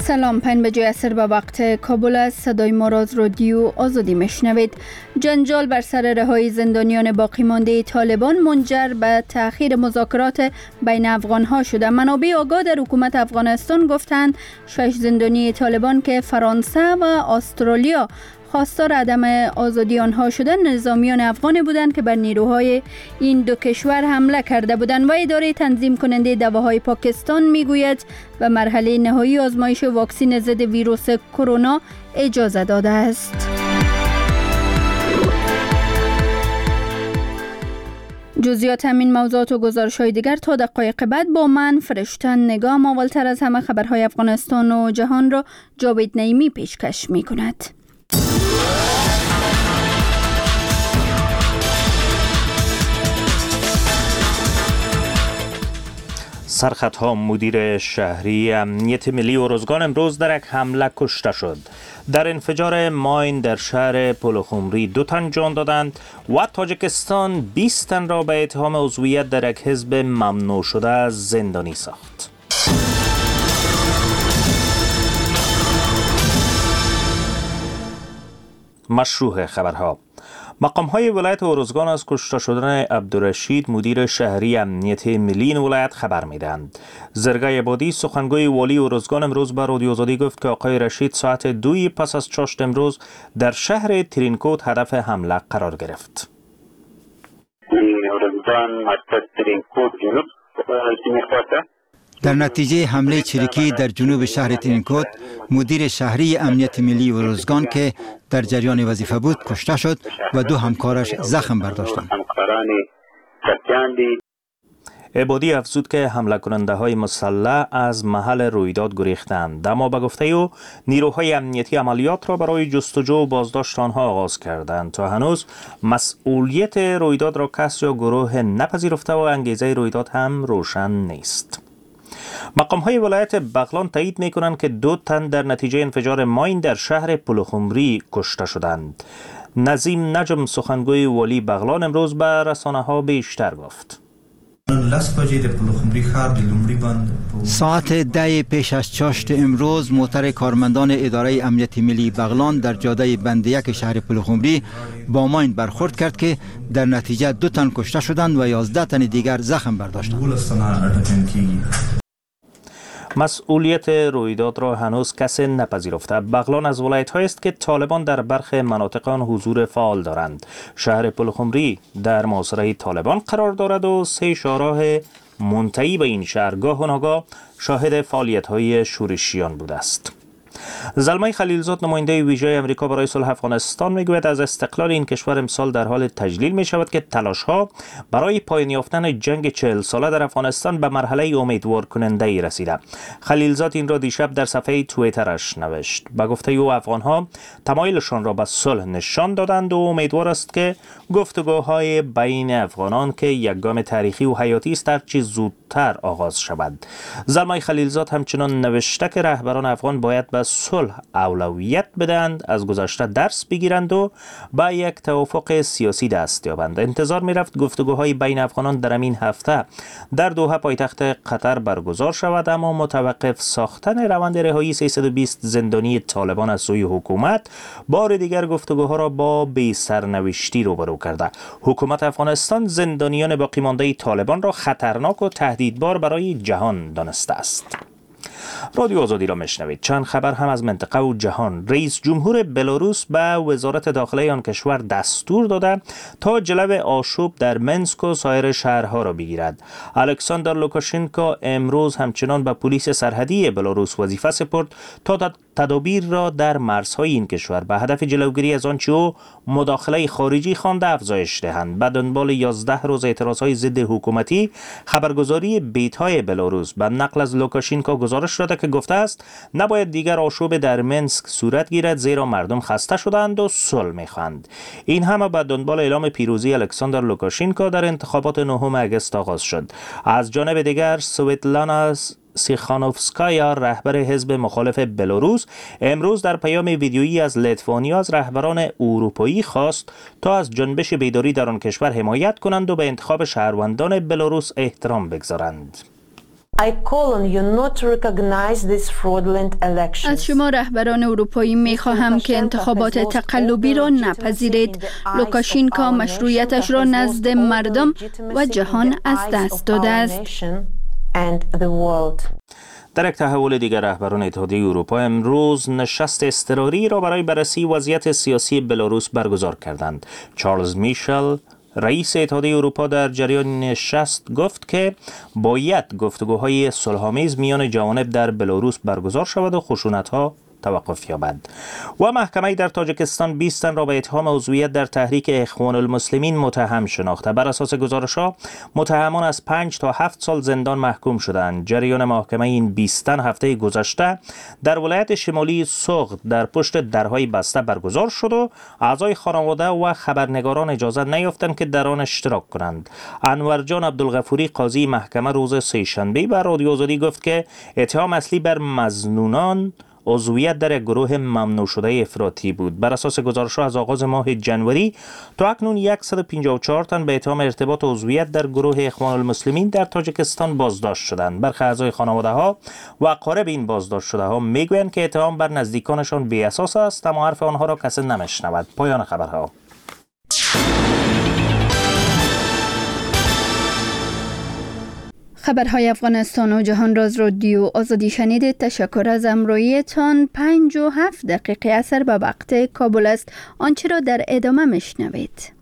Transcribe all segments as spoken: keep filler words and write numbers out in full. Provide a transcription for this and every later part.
سلام، پنج بجه عصر به وقت کابل است. صدای ما را از رادیو آزادی میشنوید. جنجال بر سر رهایی زندانیان باقی مانده طالبان منجر به تأخیر مذاکرات بین افغانها شده. منابع آگاه در حکومت افغانستان گفتند شش زندانی طالبان که فرانسه و استرالیا خواستار عدم آزادی آنها شدن نظامیان افغان بودند که بر نیروهای این دو کشور حمله کرده بودند و اداره تنظیم کننده دواهای پاکستان میگوید به مرحله نهایی آزمایش واکسن ضد ویروس کرونا اجازه داده است. جزئیات همین موضوعات و گزارش‌های دیگر تا دقایق بعد با من فرشتن نگام. اولتر از همه خبرهای افغانستان و جهان را جاوید نعیمی پیشکش می‌کند. سرخطها مدیر شهری امنیت ملی ارزگان امروز در یک حمله کشته شد. در انفجار ماین در شهر پلخمری دو تن جان دادند و تاجیکستان بیست تن را به اتهام عضویت در یک حزب ممنوع شده زندانی ساخت. مشروع خبرها. مقام‌های ولایت ارزگان از کشته شدن عبدالرشید مدیر شهری امنیت ملی این ولایت خبر می‌دهند. زرگای عبادی سخنگوی والی ارزگان امروز به رادیو آزادی گفت که آقای رشید ساعت دوی پس از چاشت امروز در شهر ترینکوت هدف حمله قرار گرفت. ارزگان مرکز ترینکوت جنوب در نتیجه حمله چریکی در جنوب شهر ترینکوت مدیر شهری امنیت ملی ارزگان که در جریان وظیفه بود کشته شد و دو همکارش زخم برداشتند. عبادی افزود که حمله کننده های مسلح از محل رویداد گریختند، اما به گفته او نیروهای امنیتی عملیات را برای جستجو و بازداشت آنها آغاز کردند. تا هنوز مسئولیت رویداد را کس یا گروه نپذیرفته و انگیزه رویداد هم روشن نیست. مقام‌های ولایت بغلان تایید می‌کنند که دو تن در نتیجه انفجار ماین در شهر پلخمری کشته شدند. نظیم نجم سخنگوی والی بغلان امروز به رسانه‌ها بیشتر گفت. ساعت ده پیش از چاشت امروز موتر کارمندان اداره امنیت ملی بغلان در جاده بند یک شهر پلخمری با ماین برخورد کرد که در نتیجه دو تن کشته شدند و یازده تن دیگر زخم برداشتند. مسئولیت رویداد را هنوز کسی نپذیرفته. بغلان از ولایت‌هایی است که طالبان در برخی مناطق آن حضور فعال دارند. شهر پلخمری در محاصره طالبان قرار دارد و سه شاهراه منتهی به این شهر گاه و ناگاه شاهد فعالیت‌های شورشیان بوده است. زلمه خلیلزاد نماینده ویژه امریکا برای صلح افغانستان میگوید از استقلال این کشور امسال در حال تجلیل می شود که تلاش ها برای پایان یافتن جنگ چهل ساله در افغانستان به مرحله امیدوار کننده ای رسیده. خلیلزاد این را دیشب در صفحه توییترش نوشت. به گفته او افغان ها تمایلشان را به صلح نشان دادند و امیدوار است که گفتگوهای بین افغانان که یک گام تاریخی و حیاتی است هر چه زودتر آغاز شود. زلمه خلیلزاد همچنان نوشته که رهبران افغان باید به صلح اولویت بدهند، از گذشته درس بگیرند و با یک توافق سیاسی دست یابند. انتظار می رفت گفتگوهای بین افغانان در این هفته در دوحه پایتخت قطر برگزار شود، اما متوقف ساختن روند رهایی سیصد و بیست زندانی طالبان از سوی حکومت بار دیگر گفتگوها را با بی سرنوشتی روبرو کرده. حکومت افغانستان زندانیان باقی مانده طالبان را خطرناک و تهدیدبار برای جهان دانسته است. رادیو آزادی را میشنوید. چند خبر هم از منطقه و جهان. رئیس جمهور بلاروس به وزارت داخلی آن کشور دستور داده تا جلو آشوب در منسک و سایر شهرها را بگیرد. الکساندر لوکاشنکو امروز همچنان به پلیس سرحدی بلاروس وظیفه سپرد تا تدابیر را در مرزهای این کشور به هدف جلوگیری از آنچه او مداخله خارجی خوانده افزایش دهند. به دنبال یازده روز اعتراضهای ضد حکومتی، خبرگزاری بیت‌های بلاروس به نقل از لوکاشنکو گزارش داده که گفته است نباید دیگر آشوب در منسک صورت گیرد زیرا مردم خسته شدند و صلح می‌خواهند. این همه به دنبال اعلام پیروزی الکساندر لوکاشنکو در انتخابات نهم اگست آغاز شد. از جانب دیگر سویتلانا سیخانوفسکایا رهبر حزب مخالف بلاروس امروز در پیام ویدیویی از لیتوانیا از رهبران اروپایی خواست تا از جنبش بیداری در آن کشور حمایت کنند و به انتخاب شهروندان بلاروس احترام بگذارند. I call on you not to recognize these fraudulent elections. از شما رهبران اروپایی می خواهم که انتخابات تقلبی را نپذیرید. لوکاشینکا مشروعیتش را نزد مردم و جهان از دست داده است. در یک تحول دیگر رهبران اتحادیه اروپا امروز نشست اضطراری را برای بررسی وضعیت سیاسی بلاروس برگزار کردند. چارلز میشل رئیس اتحادیه اروپا در جریان نشست گفت که باید گفتگوهای صلح‌آمیز میان جوانب در بلاروس برگزار شود و خشونت‌ها توقف یابد. و محکمه در تاجیکستان بیست تن را به اتهام عضویت در تحریک اخوان المسلمین متهم شناخته. بر اساس گزارش‌ها متهمان از پنج تا هفت سال زندان محکوم شدند. جریان محاکمه این بیست تن هفته گذشته در ولایت شمالی سوغد در پشت درهای بسته برگزار شد و اعضای خانواده و خبرنگاران اجازه نیافتند که در آن اشتراک کنند. انور جان عبدالغفوری قاضی محکمه روز سه‌شنبه بر رادیو آزادی گفت که اتهام اصلی بر مظنونان عضویت در یک گروه ممنوع شده افراطی بود. بر اساس گزارش‌ها از آغاز ماه جنوری تا اکنون صد و پنجاه و چهار تن به اتهام ارتباط عضویت در گروه اخوان المسلمین در تاجیکستان بازداشت شدند. برخی اعضای خانواده‌ها و اقارب این بازداشت شده‌ها میگویند که اتهام بر نزدیکانشان بی اساس است، اما حرف آنها را کسی نمیشنود. پایان خبرها. خبرهای افغانستان و جهان را از رادیو آزادی شنیدید. تشکر از همراهیتان. پنج و هفت دقیقه اثر به وقت کابل است. آنچه را در ادامه میشنوید.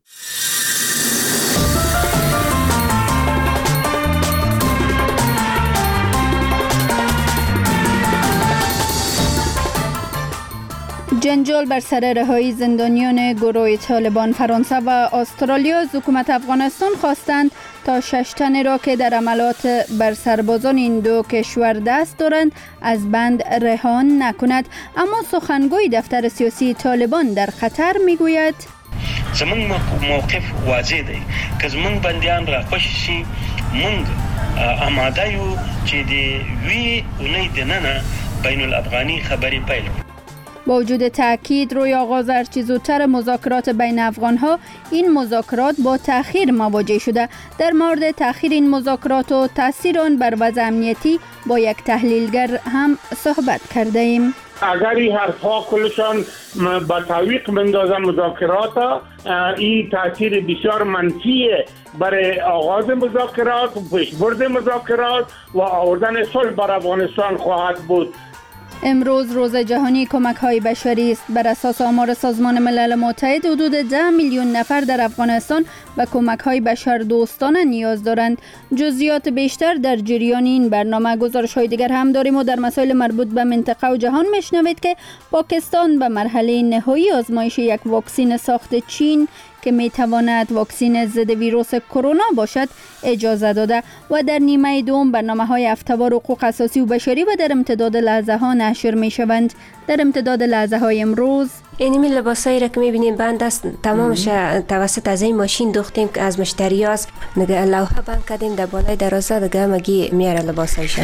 جنجال بر سر رهایی زندانیان گروه طالبان. فرانسه و استرالیا از حکومت افغانستان خواستند تا شش تن را که در عملات بر سربازان این دو کشور دست دارند از بند رها نکند. اما سخنگوی دفتر سیاسی طالبان در قطر میگوید زمون موقف واضح دی که زمون بندیان را خوش شي مونږ آماده یو چې د وی اونۍ دننه بین الافغانی خبری پیل. با وجود تأکید روی آغاز هرچه زودتر مذاکرات بین افغانها، این مذاکرات با تأخیر مواجه شده. در مورد تأخیر این مذاکرات و تأثیر آن بر وضع امنیتی با یک تحلیلگر هم صحبت کرده ایم. اگر این حرفها کلشان با تعویق بندازه مذاکرات، این تاثیر بسیار منفیه برای آغاز مذاکرات، پیشبرد مذاکرات و آوردن صلح بر افغانستان خواهد بود. امروز روز جهانی کمک های بشری است. بر اساس آمار سازمان ملل متحد حدود ده میلیون نفر در افغانستان به کمک های بشر دوستانه نیاز دارند. جزئیات بیشتر در جریان این برنامه. گزارش های دیگر هم داریم و در مسائل مربوط به منطقه و جهان میشنوید که پاکستان به مرحله نهایی آزمایش یک واکسن ساخت چین که می تواند واکسن ضد ویروس کرونا باشد اجازه داده و در نیمه دوم برنامه های افتوار حقوق اساسی و بشری و در امتداد لحظه ها نشر می شوند. در امتداد لحظه های امروز اینمی لباسایی را که می بینیم بند است، تمامش توسط از این ماشین دوختیم که از مشتری هاست. نگه لوحه بند کردیم در بالای درازه دیگه مگی میاره لباسایشان.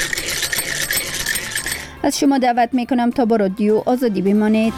از شما دعوت می کنم تا با رادیو آزادی بمانید.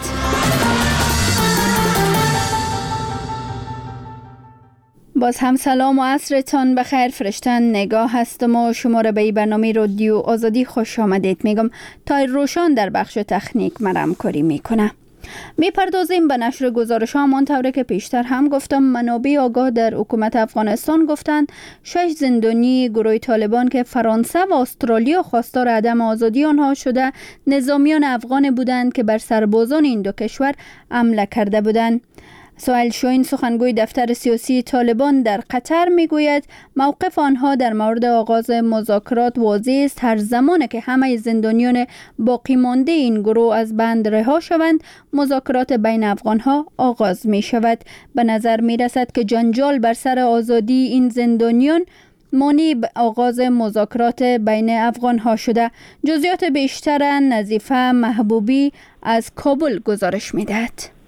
باز هم سلام و عصرتان بخیر. فرشتن نگاه هستم و شما را به این برنامه رادیو آزادی خوش آمدید میگم. تا روشان در بخش تکنیک مرام کاری میکنه. میپردازیم به نشر گزارش ها. همانطور که پیشتر هم گفتم، منابع آگاه در حکومت افغانستان گفتند شش زندانی گروه طالبان که فرانسه و استرالیا خواستار عدم آزادی آنها شده نظامیان افغان بودند که بر سربازان این دو کشور حمله کرده بودند. سهیل شاهین سخنگوی دفتر سیاسی طالبان در قطر میگوید موقف آنها در مورد آغاز مذاکرات واضح است. هر زمان که همه زندانیان باقی مانده این گروه از بند رها شوند مذاکرات بین افغانها آغاز می شود. به نظر می رسد که جنجال بر سر آزادی این زندانیان مانع آغاز مذاکرات بین افغانها شده. جزئیات بیشتر نظیفه محبوبی از کابل گزارش می دهد.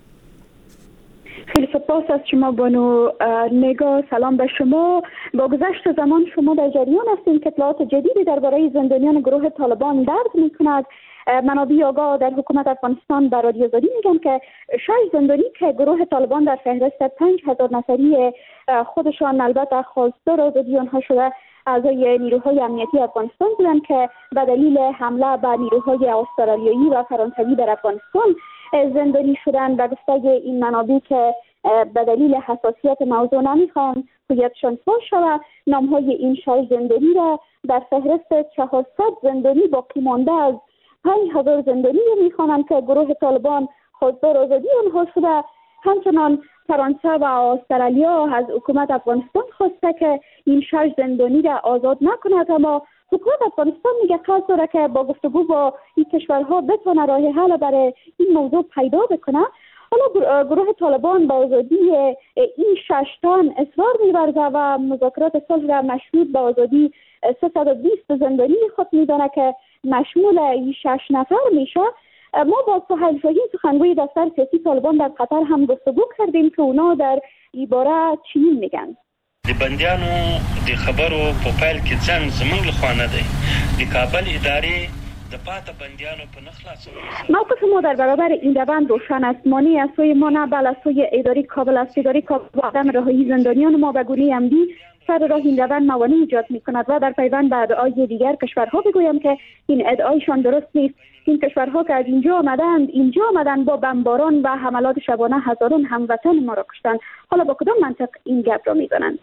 خیلی سپاس از شما بانو نگاه. سلام به شما. با گذشت زمان شما در جریان هستید که اطلاعات جدیدی درباره زندانیان گروه طالبان درد می‌کند. منابع آگاه در حکومت افغانستان بر رادیو آزادی میگن که شش زندانی که گروه طالبان در فهرست پنج هزار نفری خودشان البته خواستار آزادی آنها شده اعضای نیروهای امنیتی افغانستان بودند که به دلیل حمله به نیروهای استرالیایی و فرانسوی در افغانستان زندانی شدند. به گفته این منابع که به دلیل حساسیت موضوع نمیخوان هویتشان فاش شود، نامهای این شش زندانی را در فهرست چهارصد زندانی باقی مانده از پنج هزار زندانی میخوانند که گروه طالبان خواستار آزادی آنها شده. همچنان فرانسه و استرالیا از حکومت افغانستان خواسته که این شش زندانی را آزاد نکند، اما حکومت افغانستان میگه قصد داره که با گفتگو با این کشورها بتونه راه حل برای این موضوع پیدا بکنه. حالا گروه طالبان با آزادی این شش تن اصرار می‌ورزه و مذاکرات صلح را مشروط به آزادی سیصد و بیست زندانی خود میدانه که مشمول این شش نفر میشه. ما با سهیل شاهین سخنگوی دفتر سیاسی طالبان در قطر هم گفتگو کردیم که اونا در این باره چی میگن. د بندیانو د خبرو په پیل کې ځان زمونږ لخوا نه دی د کابل ادارې د پاته بندیانو په نه خلاصولو. موقف ما در برابر این روند روشن است. مانع از سوی ما نه بل از سوی اداره کابل است. اداره کابل با عدم رهایی زندانیان ما به گونه عمدی سر راه این روند موانع ایجاد می‌کند و در پیوند به ادعای دیگر کشورها بگویم که این ادعایشان درست نیست. این کشورها که از اینجا آمدند اینجا آمدند با بمباران و حملات شبانه هزاران هموطن ما را کشتند. حالا با کدام منطق این گپ را میزنند؟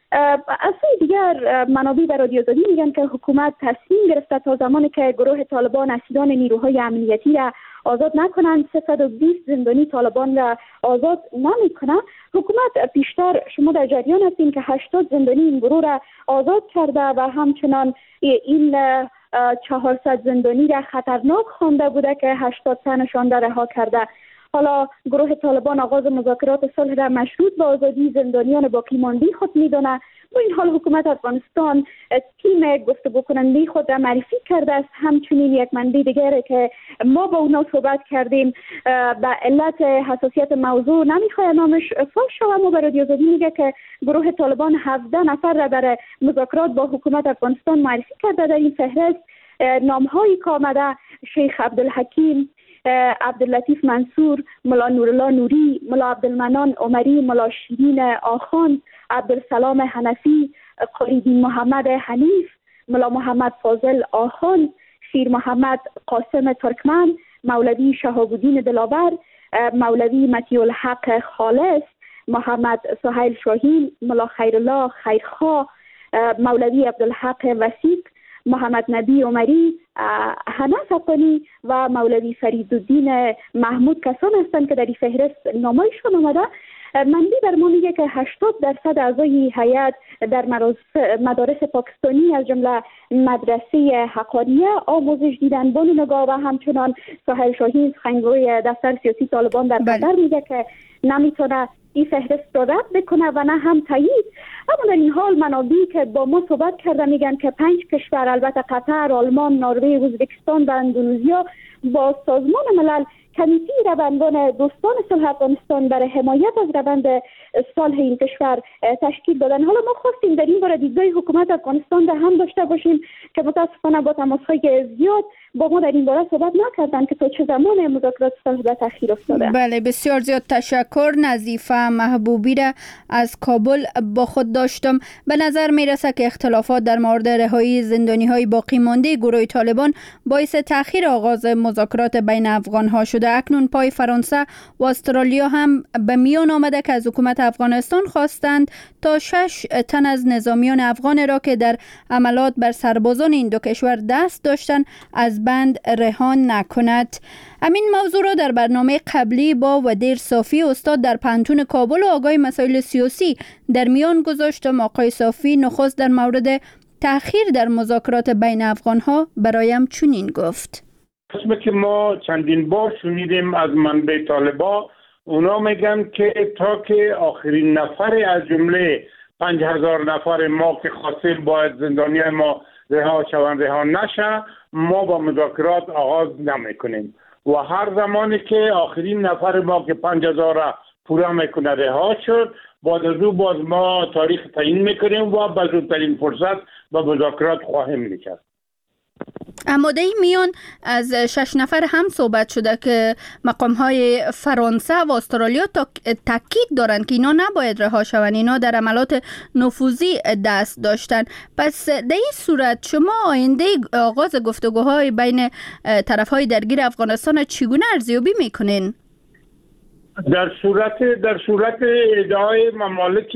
از سوی دیگر منابع در رادیو آزادی میگن که حکومت تصمیم گرفته تا زمانی که گروه طالبان اسیران نیروهای امنیتی را آزاد نکنند سیصد و بیست زندانی طالبان را آزاد نمیکنه. حکومت پیشتر شما در جریان هستین که هشتاد زندانی این گروه را آزاد کرده و همچنان این چهارصد زندانی را خطرناک خوانده بوده که هشتاد تنشان را رها کرده. حالا گروه طالبان آغاز مذاکرات صلح را مشروط به آزادی زندانیان باقی مانده خود می‌داند. با این حال حکومت افغانستان تیم گفتگو کننده خود را معرفی کرده است. همچنین یک منبع دیگر که ما با اونا صحبت کردیم به علت حساسیت موضوع نمیخواد نامش فاش شود، ما به رادیو آزادی میگه که گروه طالبان هفده نفر را برای مذاکرات با حکومت افغانستان معرفی کرده. در این فهرست نام‌هایی که آمده شیخ عبدالحکیم، عبداللطیف منصور، ملا نورالله نوری، ملا عبدالمنان عمری، ملا شیرین آخان، عبدالسلام حنفی، قریدین محمد حنیف، ملا محمد فاضل آخان، شیر محمد قاسم ترکمن، مولوی شهاب‌الدین دلاور، مولوی مطیع الحق خالص، محمد سهیل شاهین، ملا خیرالله خیرخواه، مولوی عبدالحق وسیق، محمد نبی عمری، حنف افغانی و مولوی فریدالدین محمود کسان هستند که در این فهرست نامایشان آمده. منبع بر ما میگه که هشتاد درصد اعضای هیئت در مدارس پاکستانی از جمله مدرسه حقانیه آموزش دیدن. بانو نگاه و همچنان سهیل شاهین سخنگوی دفتر سیاسی طالبان در قطر میگه که نمیتونه این فهرست را رد بکنه و نه هم تایید. اما در این حال منابعی که با ما صحبت کرده میگن که پنج کشور البته قطر، آلمان، نروژ، ازبکستان و اندونزیا با سازمان ملل کمیته را به عنوان دوستان صلح افغانستان برای حمایت از روند صلح این کشور تشکیل دادن. حالا ما خواستیم در این باره دیدگاه حکومت افغانستان را هم داشته باشیم که متاسفانه با تماس‌های زیاد با ما در این باره صحبت نکردن که تا چه زمان مذاکرات صلح به تأخیر افتاده. بله، بسیار زیاد تشکر. نظیفه محبوبی را از کابل با خود داشتم. به نظر می رسد که اختلافات در مورد رهایی زندانی های باقی مانده گروه طالبان باعث تأخیر آغاز مذاکرات بین افغان ها شده. اکنون پای فرانسه و استرالیا هم به میان آمده که از حکومت افغانستان خواستند تا شش تن از نظامیان افغان را که در عملات بر سربازان این دو کشور دست داشتند از بند رهان نکند. همین موضوع را در برنامه قبلی با ودیر صافی استاد در پانتون کابل و آقای مسائل سیاسی در میان گذاشتم. آقای صافی نخست در مورد تأخیر در مذاکرات بین افغان ها برایم چنین گفت: قسمه که ما چندین بار شنیدیم از منبع طالبا، اونا میگن که تا که آخرین نفر از جمله پنج هزار نفر ما که خاصل باید زندانی ما رها شوند رها نشه، ما با مذاکرات آغاز نمی کنیم و هر زمانی که آخرین نفر ما که پنج هزار را پورا میکنه رها شد، بعد از او باز ما تاریخ تعیین میکنیم و به زودترین فرصت با مذاکرات خواهیم نشست. اماده میان از شش نفر هم صحبت شده که مقام های فرانسه و استرالیا تاکید دارند که اینا نباید رها شوند، اینا در عملات نفوذی دست داشتن. پس در این صورت شما آینده آغاز گفتگوهای بین طرف های درگیر افغانستان چگونه ارزیابی میکنین؟ در صورت در صورت ادعای ممالک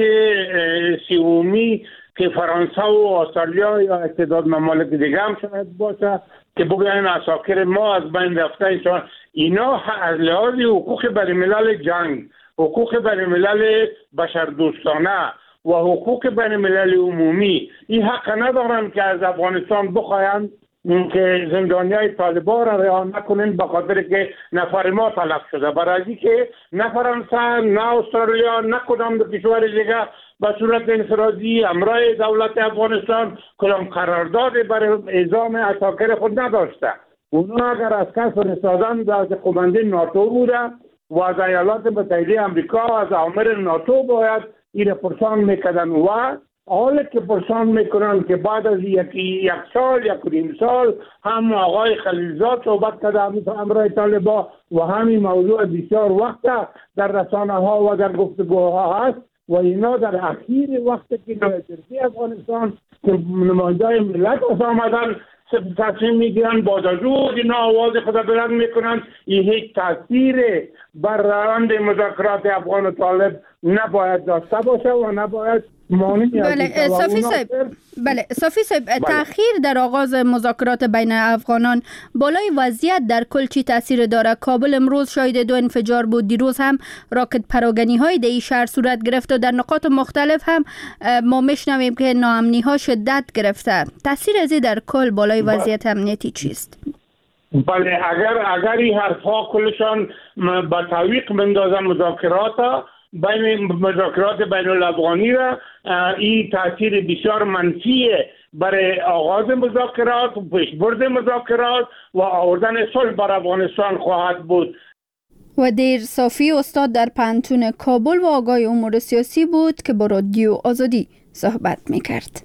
سومی که فرانسه و استرالیا یا اتحاد ممالک دیگه هم شاید باشه که بگوین اساکر ما از بین رفته ایشان، اینا از لحاظ حقوق بین الملل جنگ، حقوق بین الملل بشردوستانه و حقوق بین الملل عمومی این حق ندارن که از افغانستان بخواین که زندانیای طالبان را رها نکنین به خاطر که نفر ما تلف شده. برای که نه فرانسه نه استرالیا نه کدام کشور دیگه به صورت انفرادی همراه دولت افغانستان کدام قرارداد برای اعزام اساکر خود نداشته. اونا اگر از کس فرستادن از قمانده ناتو بوده و از ایالات متحده امریکا از آمر ناتو باید این پرسان میکردن و حالا که پرسان میکنن که بعد از یکی یک سال یک نیم سال هم آقای خلیلزاد صحبت کرده همراه طالبان و همین موضوع بسیار وقت در رسانه ها و در گفتگوها هست و اینا در اخیر وقت که نویترسی افغانستان که نماینده ملت از آمدن تصمیم میگیرن با دزود اینا آواز خود بلند میکنن. این هیچ تاثیر بر روند مذاکرات افغان و طالب نباید داشته باشه و نباید بله صافی صاحب بله صافی صاحب تأخیر در آغاز مذاکرات بین افغانان بالای وضعیت در کل چی تاثیر داره؟ کابل امروز شاهد دو انفجار بود، دیروز هم راکت پراگنی های در این شهر صورت گرفت و در نقاط مختلف هم ما میشنویم که ناامنی ها شدت گرفته. تاثیر از در کل بالای وضعیت امنیتی چیست؟ بله اگر اگر این حرف ها کلشان با تعویق بندازن مذاکرات بین مذاکرات بین الافغانی را، این تاثیر بسیار منفیه برای آغاز مذاکرات و پیشبرد مذاکرات و آوردن صلح بر افغانستان خواهد بود. و دیر صافی استاد در پانتون کابل و آگاه امور سیاسی بود که با رادیو آزادی صحبت میکرد.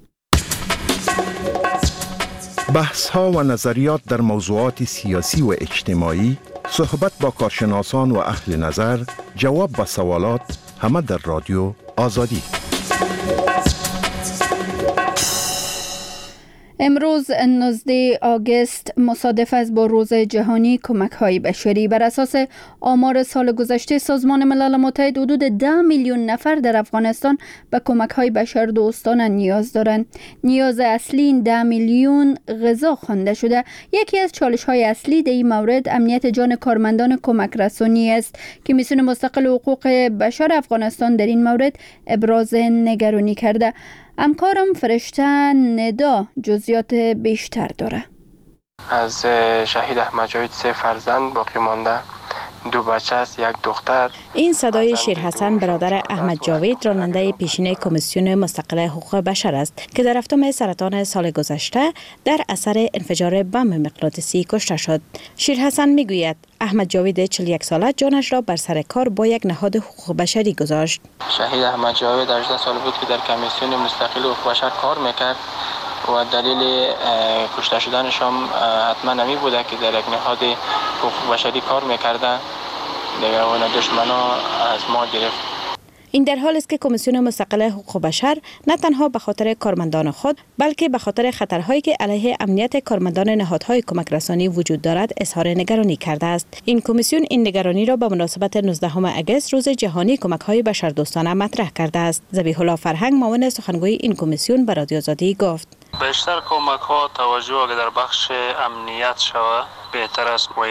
بحث ها و نظریات در موضوعات سیاسی و اجتماعی، صحبت با کارشناسان و اهل نظر، جواب به سوالات، همه در رادیو آزادی. امروز نوزدهم آگوست مصادف است با روز جهانی کمک های بشری. بر اساس آمار سال گذشته سازمان ملل متحد حدود ده میلیون نفر در افغانستان به کمک های بشردوستانه نیاز دارند. نیاز اصلی این ده میلیون غذا خوانده شده. یکی از چالش های اصلی در این مورد امنیت جان کارمندان کمک رسانی است که میسون مستقل حقوق بشر افغانستان در این مورد ابراز نگرانی کرده. همکارم فرشته ندا جزئیات بیشتر داره. از شهید احمد جاوید سه فرزند باقی مانده، دو بچه است، یک دختر. این صدای شیر حسن برادر احمد جاوید راننده پیشین کمیسیون مستقل حقوق بشر است که در هفتم سرطان سال گذشته در اثر انفجار بمب مغناطیسی کشته شد. شیر حسن میگوید احمد جاوید چهل و یک ساله جانش را بر سر کار با یک نهاد حقوق بشری گذاشت. شهید احمد جاوید هجده سال بود که در کمیسیون مستقل حقوق بشر کار میکرد و دلیل کشته شدنش هم حتما نمی بوده که در یک نهاد حقوق بشری کار میکرده دیگه و دشمنا از ما گرفت. این در حال است که کمیسیون مستقل حقوق بشر نه تنها به خاطر کارمندان خود بلکه به خاطر خطرهایی که علیه امنیت کارمندان نهادهای کمک رسانی وجود دارد اظهار نگرانی کرده است. این کمیسیون این نگرانی را به مناسبت نوزدهم آگوست روز جهانی کمک‌های بشردوستانه مطرح کرده است. ذبیح الله فرهنگ معاون سخنگوی این کمیسیون به رادیو آزادی گفت: بیشتر کمک‌ها توجه اگر در بخش امنیت شود بهتر است و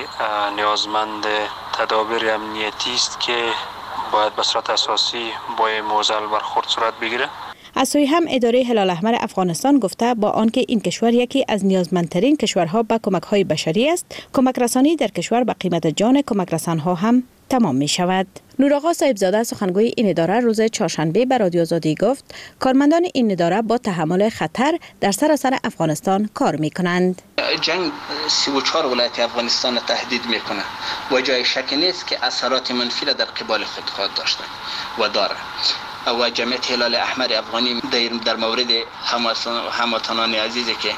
نیازمند تدابیر امنیتی است که باید به صورت اساسی با موزل برخورد صورت بگیره. از سوی هم اداره هلال احمر افغانستان گفته با آنکه این کشور یکی از نیازمندترین کشورها به کمک‌های بشری است، کمک رسانی در کشور به قیمت جان کمک رسان‌ها هم تمام می شود. نورآقا صاحبزاده سخنگوی این اداره روز چهارشنبه به رادیو آزادی گفت کارمندان این اداره با تحمل خطر در سراسر افغانستان کار می کنند. جنگ سی و چهار ولایت افغانستان تهدید می کنه و جای شک نیست که اثرات منفی در قبال خود خواهد داشته و داره. و جمعیت هلال احمر افغانی در مورد هموطنان عزیزی که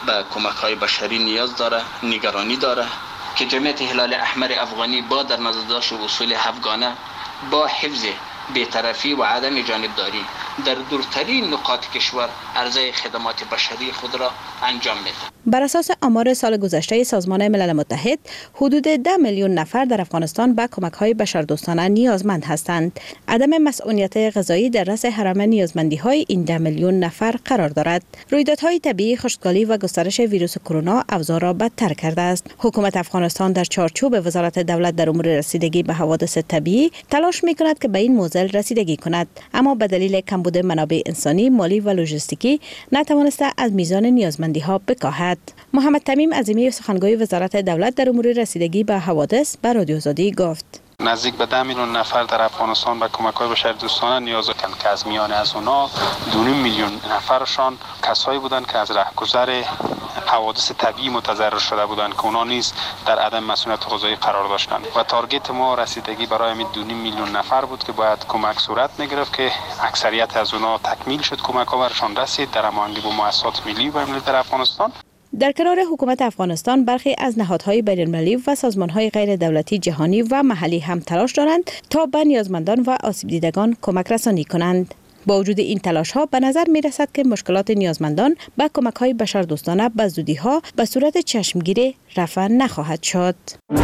به کمک های بشری نیاز داره، نگرانی داره که جمعیت هلال احمر افغانی با در نظر داشت اصول هفگانه با حفظ بی‌طرفی و عدم جانبداری در دورترین نقاط کشور عرضه خدمات بشری خود را انجام میده. بر اساس آمار سال گذشته سازمان ملل متحد، حدود ده میلیون نفر در افغانستان به کمک‌های بشردوستانه نیازمند هستند. عدم مسئولیت غذایی در رأس حرم نیازمندی‌های این ده میلیون نفر قرار دارد. رویدادهای طبیعی، خشکسالی و گسترش ویروس کرونا اوضاع را بدتر کرده است. حکومت افغانستان در چارچوب وزارت دولت در امور رسیدگی به حوادث طبیعی تلاش می‌کند که به این معضل رسیدگی کند، اما به دلیل کمبود منابع انسانی، مالی و لوجستیکی نتوانسته از میزان نیازمندی‌ها بکاهد. محمد تمیم عظیمی سخنگوی وزارت دولت در امور رسیدگی به حوادث به رادیو آزادی گفت: نزدیک به ده میلیون نفر در افغانستان به کمک‌های بشردوستانه نیاز دارند که از میان از اونا دو میلیون نفرشان کسایی بودند که از رهگذر حوادث طبیعی متضرر شده بودند که اونا نیز در عدم مسئولیت غذایی قرار داشتند و تارگت ما رسیدگی برای همین دو میلیون نفر بود که باید کمک صورت می‌گرفت که اکثریت از اونا تکمیل شد، کمک‌ها برشان رسید در هماهنگی با مؤسسات ملی و ملی در افغانستان. در کنار حکومت افغانستان، برخی از نهادهای بین‌المللی و سازمان‌های غیر دولتی جهانی و محلی هم تلاش دارند تا به نیازمندان و آسیب دیدگان کمک رسانی کنند. با وجود این تلاش‌ها به نظر می‌رسد که مشکلات نیازمندان به کمک‌های بشردوستانه به زودی‌ها به صورت چشمگیری رفع نخواهد شد.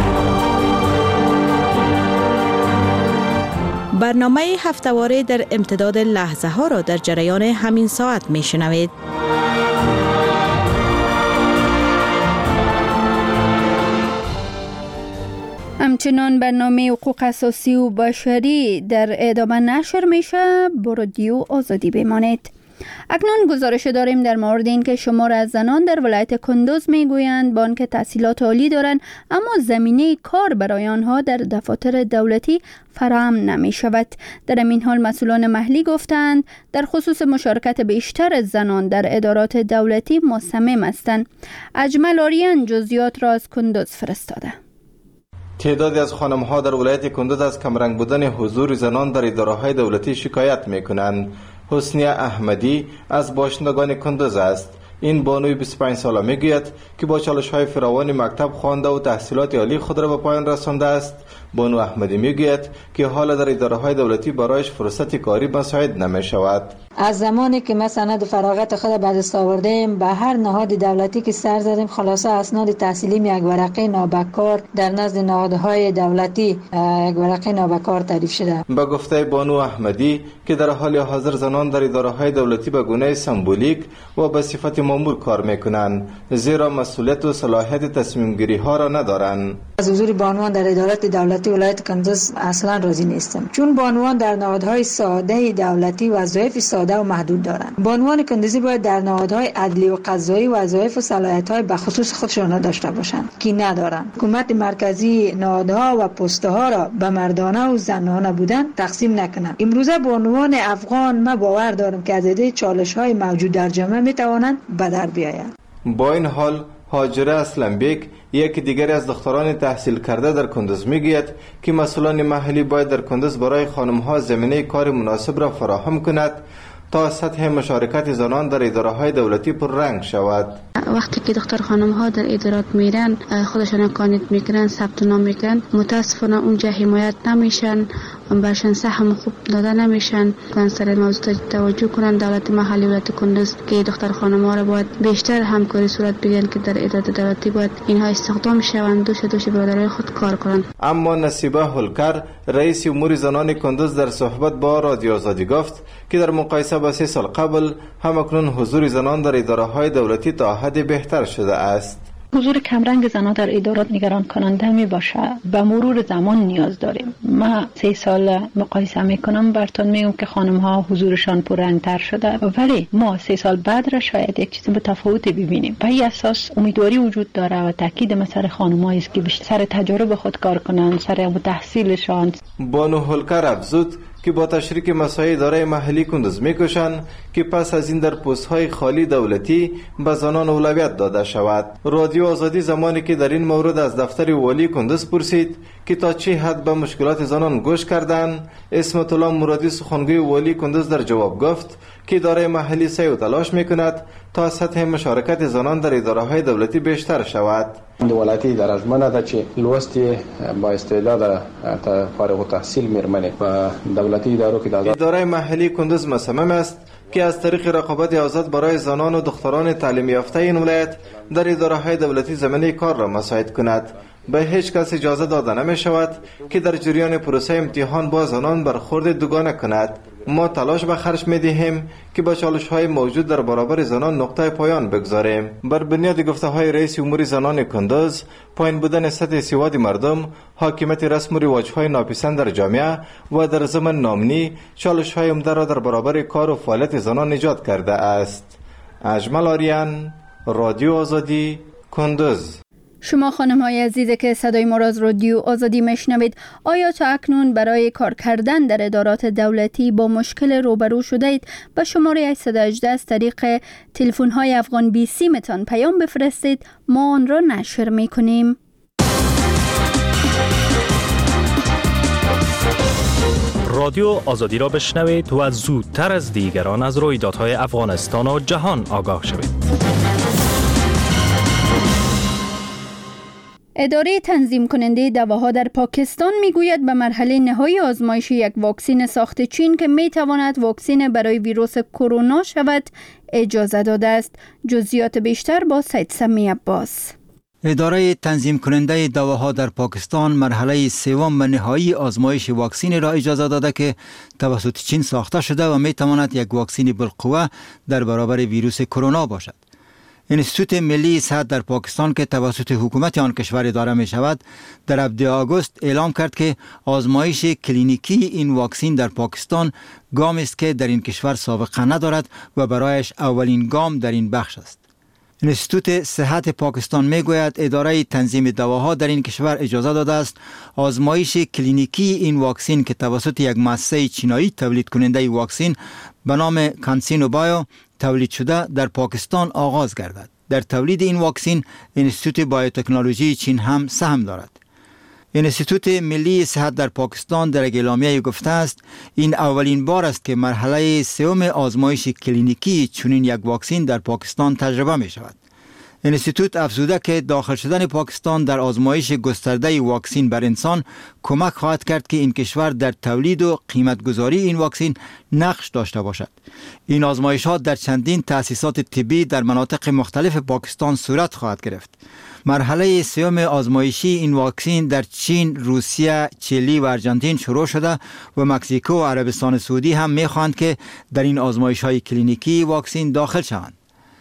برنامه هفته‌واره در امتداد لحظه‌ها را در جریان همین ساعت می‌شنوید. همچنان برنامه حقوق اساسی و بشری در ادامه نشر میشه. با رادیو آزادی بمانید. اکنون گزارش داریم در مورد این که شمار از زنان در ولایت کندوز میگویند با آنکه تحصیلات عالی دارند اما زمینه کار برای آنها در دفاتر دولتی فراهم نمی شود. در این حال مسئولان محلی گفتند در خصوص مشارکت بیشتر زنان در ادارات دولتی مصمم هستند. اجمل آریان جزئیات را از کندوز فرستاده. تعدادی از خانم‌ها در ولایت کندوز از کمرنگ بودن حضور زنان در اداره‌های دولتی شکایت می‌کنند. حسنیه احمدی از باشندگان کندوز است. این بانوی بیست و پنج ساله میگوید که با چالش‌های فراوان مکتب خوانده و تحصیلات عالی خود را به پایان رسانده است. بانو احمدی میگوید که حالا در اداره‌های دولتی برایش فرصت کاری مساعد نمی‌شود. از زمانی که ما سند فراغت خود به دست آوردیم به هر نهاد دولتی که سر زدیم خلاصه اسناد تحصیلی یک ورقه نابکار در نزد نهادهای دولتی یک ورقه نابکار تعریف شده. به گفته بانو احمدی که در حال حاضر زنان در اداره‌های دولتی به گونه سمبولیک و به صفت مامور کار میکنند، زیرا مسئولیت و صلاحیت تصمیم گیری ها را ندارند. از حضور بانوان در ادارات دولتی ولایت کندوز اصلا راضی نیستم، چون بانوان در نهادهای ساده دولتی وظایف ساده و محدود دارند. بانوان کندوزی باید در نهادهای عدلی و قضایی وظایف و صلاحیت‌های به خصوص خودشان داشته باشند که ندارند. حکومت مرکزی نهادها و پست‌ها را به مردانه و زنانه بودن تقسیم نکنند. امروزه بانوان افغان ما باور دارم که از ایده چالش‌های موجود در جامعه می‌توانند به در بیایند. با این حال هاجره اسلمبیک یک دیگر از دختران تحصیل کرده در کندوز میگوید که مسئولان محلی باید در کندوز برای خانم‌ها زمینه کار مناسب را فراهم کند تا سطح مشارکت زنان در اداره‌های دولتی پر رنگ شود. وقتی که دختر خانم ها در ادارات میرن خودشان کاندید میکنن، ثبت نام میکنن، متاسفانه اونجا حمایت نمیشن، برشان سهم خوب داده نمیشن. کن سر موضوع توجه کنن دولت محلی ولایت کندوز که دختر خانم ها را باید بیشتر همکاری صورت بگیرن که در ادارات دولتی باید اینها استخدام شوند، دوش دوش برادرای خود کار کنند. اما نصیبه هولکر رئیس امور زنان کندوز در صحبت با رادیو آزادی گفت که در مقایسه با سه سال قبل همکنون حضور زنان در اداره‌های دولتی تا حد بهتر شده است. حضور کمرنگ زنان در ادارات نگران کننده می باشه. به مرور زمان نیاز داریم. ما سه سال مقایسه میکنم براتون میگم که خانم ها حضورشان پررنگتر شده، ولی ما سه سال بعد را شاید یک چیز متفاوتی ببینیم. به این اساس امیدواری وجود داره و تاکید ما سر خانم هایی است که بیشتر تجارب خود کار کنند، سر تحصیلشان. بانو هولکر افزود که با تشریک مساعی اداره محلی کندز میکشند که پس از این در پست‌های خالی دولتی به زنان اولویت داده شود. رادیو آزادی زمانی که در این مورد از دفتر والی کندز پرسید که تا چه حد به مشکلات زنان گوش کردند، اسمت الله مرادی سخنگوی والی کندز در جواب گفت که اداره محلی سعی و تلاش میکند تا سطح مشارکت زنان در اداره‌های دولتی بیشتر شود. ولایتی در ازمنه ده چې لوستی با استعداد فارغ التحصیل میرمنه و دولتی ادارو کې د اداره محلی کندز مصمم است که از طریق رقابت آزاد برای زنان و دختران تعلیم یافته این ولایت در اداره‌های دولتی زمینه کار را مساعد کند. به هیچ کس اجازه داده نمی شود که در جریان پروسه امتحان با زنان برخورد دوگانه کند. ما تلاش به خرج می دهیم که با چالش های موجود در برابر زنان نقطه پایان بگذاریم. بر بنیاد گفته های رئیس امور زنان کندز، پایین بودن سطح سواد مردم، حاکمیت رسم و رواج های ناپسند در جامعه و در زمن نامنی چالش های عمده را در برابر کار و فعالیت زنان ایجاد کرده است. اجمل آریان، رادیو آزادی، کندز. شما خانم های عزیز که صدای ما را از رادیو آزادی میشنوید، آیا تا اکنون برای کار کردن در ادارات دولتی با مشکل روبرو شده اید؟ به شماره هشت یک هشت از طریق تلفن های افغان بی سی متان پیام بفرستید، ما آن را نشر میکنیم. رادیو آزادی را بشنوید و زودتر از دیگران از رویدادهای افغانستان و جهان آگاه شوید. اداره تنظیم کننده دواها در پاکستان میگوید به مرحله نهایی آزمایش یک واکسن ساخت چین که میتواند واکسن برای ویروس کرونا شود اجازه داده است. جزئیات بیشتر با سید سمی عباس. اداره تنظیم کننده دواها در پاکستان مرحله سوم و نهایی آزمایش واکسن را اجازه داده که توسط چین ساخته شده و میتواند یک واکسن بالقوه در برابر ویروس کرونا باشد. انستیتوت ملی صحت در پاکستان که توسط حکومت آن کشور اداره می شود در ابتدای آگوست اعلام کرد که آزمایش کلینیکی این واکسن در پاکستان گامی است که در این کشور سابقه ندارد و برایش اولین گام در این بخش است. انستیتوت صحت پاکستان می گوید اداره تنظیم دواها در این کشور اجازه داده است آزمایش کلینیکی این واکسن که توسط یک مؤسسه چینایی تولید کننده واکسن به نام کانسینو بایو تولید شده در پاکستان آغاز گردد. در تولید این واکسن انستیتوت بایوتکنولوژی چین هم سهم دارد. انستیتوت ملی صحت در پاکستان در اعلامیه گفته است این اولین بار است که مرحله سوم آزمایش کلینیکی چنین یک واکسن در پاکستان تجربه می شود. انستیتوت افزوده که داخل شدن پاکستان در آزمایش گسترده واکسن بر انسان کمک خواهد کرد که این کشور در تولید و قیمتگذاری این واکسن نقش داشته باشد. این آزمایش ها در چندین تأسیسات طبی در مناطق مختلف پاکستان صورت خواهد گرفت. مرحله سوم آزمایشی این واکسن در چین، روسیه، چیلی و آرژانتین شروع شده و مکزیکو و عربستان سعودی هم می‌خواهند که در این آزمایش های کلینیکی واکسن داخل شوند.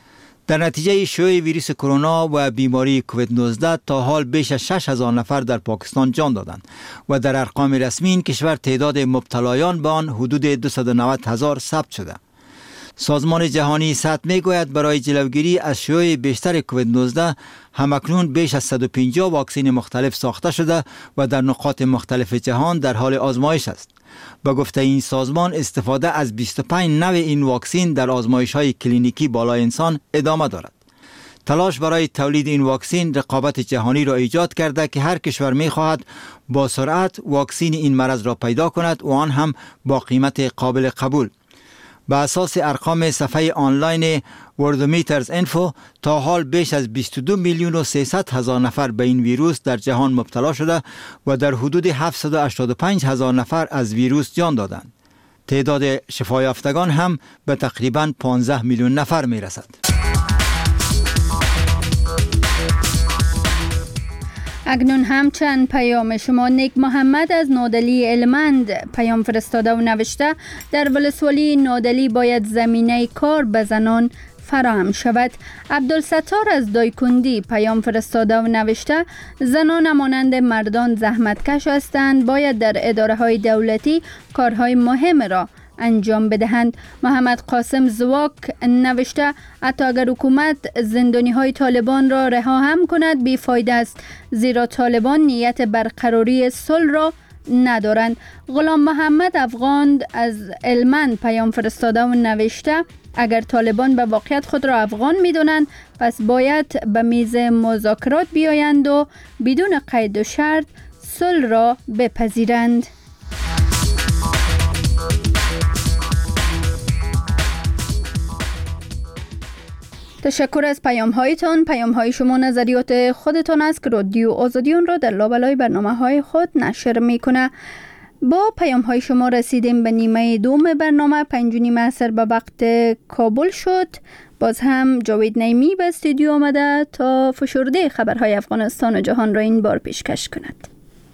در نتیجه شیوع ویروس کرونا و بیماری کووید نوزده تا حال بیش از شش هزار نفر در پاکستان جان دادند و در ارقام رسمی این کشور تعداد مبتلایان به آن حدود دویست و نود هزار ثبت شده. سازمان جهانی صحت میگوید برای جلوگیری از شیوع بیشتر کووید نوزده همکنون بیش از صد و پنجاه واکسن مختلف ساخته شده و در نقاط مختلف جهان در حال آزمایش است. با گفته این سازمان استفاده از بیست و پنج نوع این واکسن در آزمایش‌های کلینیکی بالای انسان ادامه دارد. تلاش برای تولید این واکسن رقابت جهانی را ایجاد کرده که هر کشور می‌خواهد با سرعت واکسن این مرض را پیدا کند و آن هم با قیمت قابل قبول. به اساس ارقام صفحه آنلاین وردومیترز انفو تا حال بیش از بیست و دو میلیون و سیصد هزار نفر به این ویروس در جهان مبتلا شده و در حدود هفتصد و هشتاد و پنج هزار نفر از ویروس جان دادند. تعداد شفا یافتگان هم به تقریباً پانزده میلیون نفر می رسد. اکنون هم چند پیام شما. نیک محمد از نادلی علمند پیام فرستاده و نوشته در ولسوالی نادلی باید زمینه کار به زنان فراهم شود. عبدالستار از دایکندی پیام فرستاده و نوشته زنان مانند مردان زحمتکش هستند، باید در اداره های دولتی کارهای مهم را انجام بدهند. محمد قاسم زواک نوشته حتی اگر حکومت زندانی های طالبان را رها هم کند بیفایده است، زیرا طالبان نیت برقراری صلح را ندارند. غلام محمد افغان از هلمند پیام فرستاده و نوشته اگر طالبان به واقعیت خود را افغان می‌دانند پس باید به میز مذاکرات بیایند و بدون قید و شرط صلح را بپذیرند. تشکر از پیام هایتان. پیام های شما نظریات خودتان است که رادیو آزادیون را در لابلای برنامه های خود نشر میکنه. با پیام های شما رسیدیم به نیمه دوم برنامه. پنج و نیم عصر به وقت کابل شد. باز هم جاوید نیمی به استودیو آمده تا فشرده خبرهای افغانستان و جهان را این بار پیشکش کند.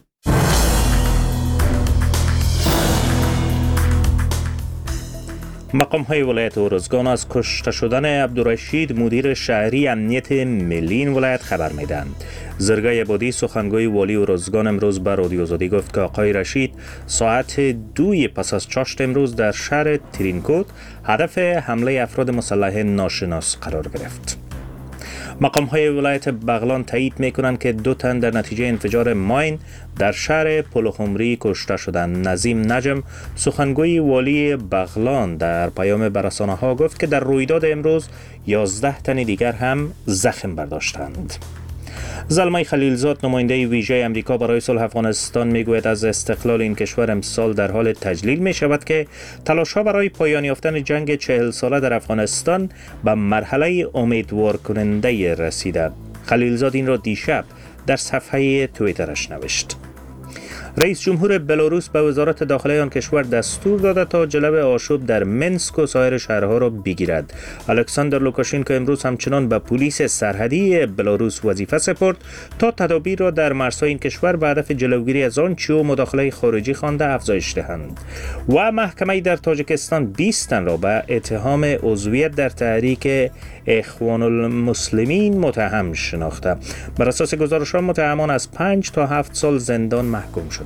مقام های ولایت ارزگان از کشته شدن عبدالرشید مدیر شهری امنیت ملی این ولایت خبر میدند. زرگای عبادی سخنگوی والی ارزگان امروز به رادیو آزادی گفت که آقای رشید ساعت دوی پس از چاشت امروز در شهر ترینکوت هدف حمله افراد مسلح ناشناس قرار گرفت. مقام های ولایت بغلان تایید می کنند که دو تن در نتیجه انفجار ماین در شهر پلخمری کشته شدند. نظیم نجم سخنگوی والی بغلان در پیام به رسانه ها گفت که در رویداد امروز یازده تن دیگر هم زخم برداشتند. زلمه خلیلزاد نماینده ویژه امریکا برای صلح افغانستان میگوید از استقلال این کشور امسال در حال تجلیل می شود که تلاش‌ها برای پایان یافتن جنگ چهل ساله در افغانستان به مرحله امیدوار کننده رسیده. خلیلزاد این را دیشب در صفحه توییترش نوشت. رئیس جمهور بلاروس به وزارت داخلی آن کشور دستور داده تا جلب آشوب در منسک و سایر شهرها را بگیرد. الکساندر لوکاشنکو امروز همچنان به پلیس سرحدی بلاروس وظیفه سپرد تا تدابیر را در مرزهای این کشور به هدف جلوگیری از آنچه او مداخله خارجی خوانده افزایش دهند. و محکمه در تاجیکستان بیست تن را به اتهام عضویت در تحریک اخوان المسلمین متهم شناخته. بر اساس گزارش‌ها متهمان از پنج تا هفت سال زندان محکوم شدند.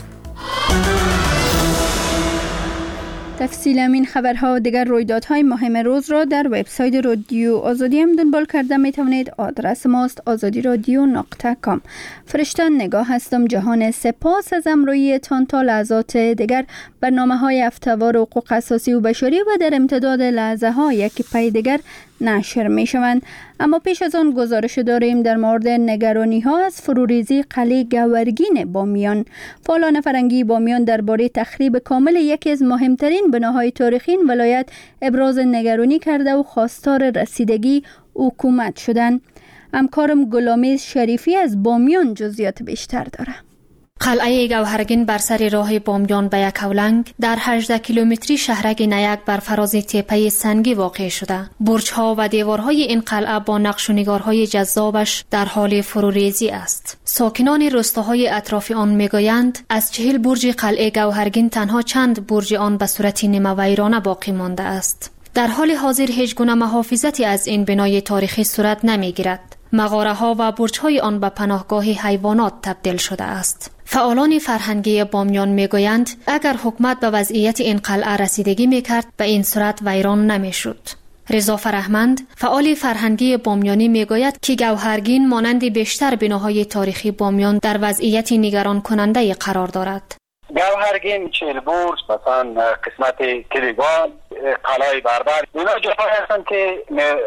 تفصیل این خبرها و دیگر رویدادهای مهم روز را در وبسایت رادیو آزادی هم دنبال کرده می توانید. آدرس ماست آزادی رادیو نقطه کام. فرشته نگاه هستم جهان. سپاس از همراهی تان. تا لحظات دیگر برنامه های هفته‌وار حقوق اساسی و بشری و در امتداد لحظه ها یکی پی دیگر نشر می شوند. اما پیش از آن گزارش داریم در مورد نگرانی ها از فروریزی قلعه گورگین بامیان. فعالان فرهنگی بامیان درباره تخریب کامل یکی از مهمترین بناهای تاریخی این ولایت ابراز نگرانی کرده و خواستار رسیدگی حکومت شدند. همکارم گلامیز شریفی از بامیان جزئیات بیشتر داره. قلعه گوهرگین بر سر راه بامیان به یکاولنگ در هجده کیلومتری شهرک نیک بر فراز تپه سنگی واقع شده. برج‌ها و دیوارهای این قلعه با نقش و نگارهای جذابش در حال فروریزی است. ساکنان روستاهای اطراف آن میگویند از چهل برج قلعه گوهرگین تنها چند برج آن به صورت نیمه ویرانه باقی مانده است. در حال حاضر هیچ گونه محافظتی از این بنای تاریخی صورت نمیگیرد. مغاره ها و برج های آن به پناهگاه حیوانات تبدیل شده است. فعالان فرهنگی بامیان میگویند اگر حکومت به وضعیت این قلعه رسیدگی میکرد به این صورت ویران نمیشد. رضا فرهمند فعال فرهنگی بامیانی میگوید که گوهرگین مانند بیشتر بناهای تاریخی بامیان در وضعیت نگران کننده قرار دارد. گوهرگین، چهل برج، مثلا قسمت کلیگان، قلعه بربر، اینا جاهای هستند که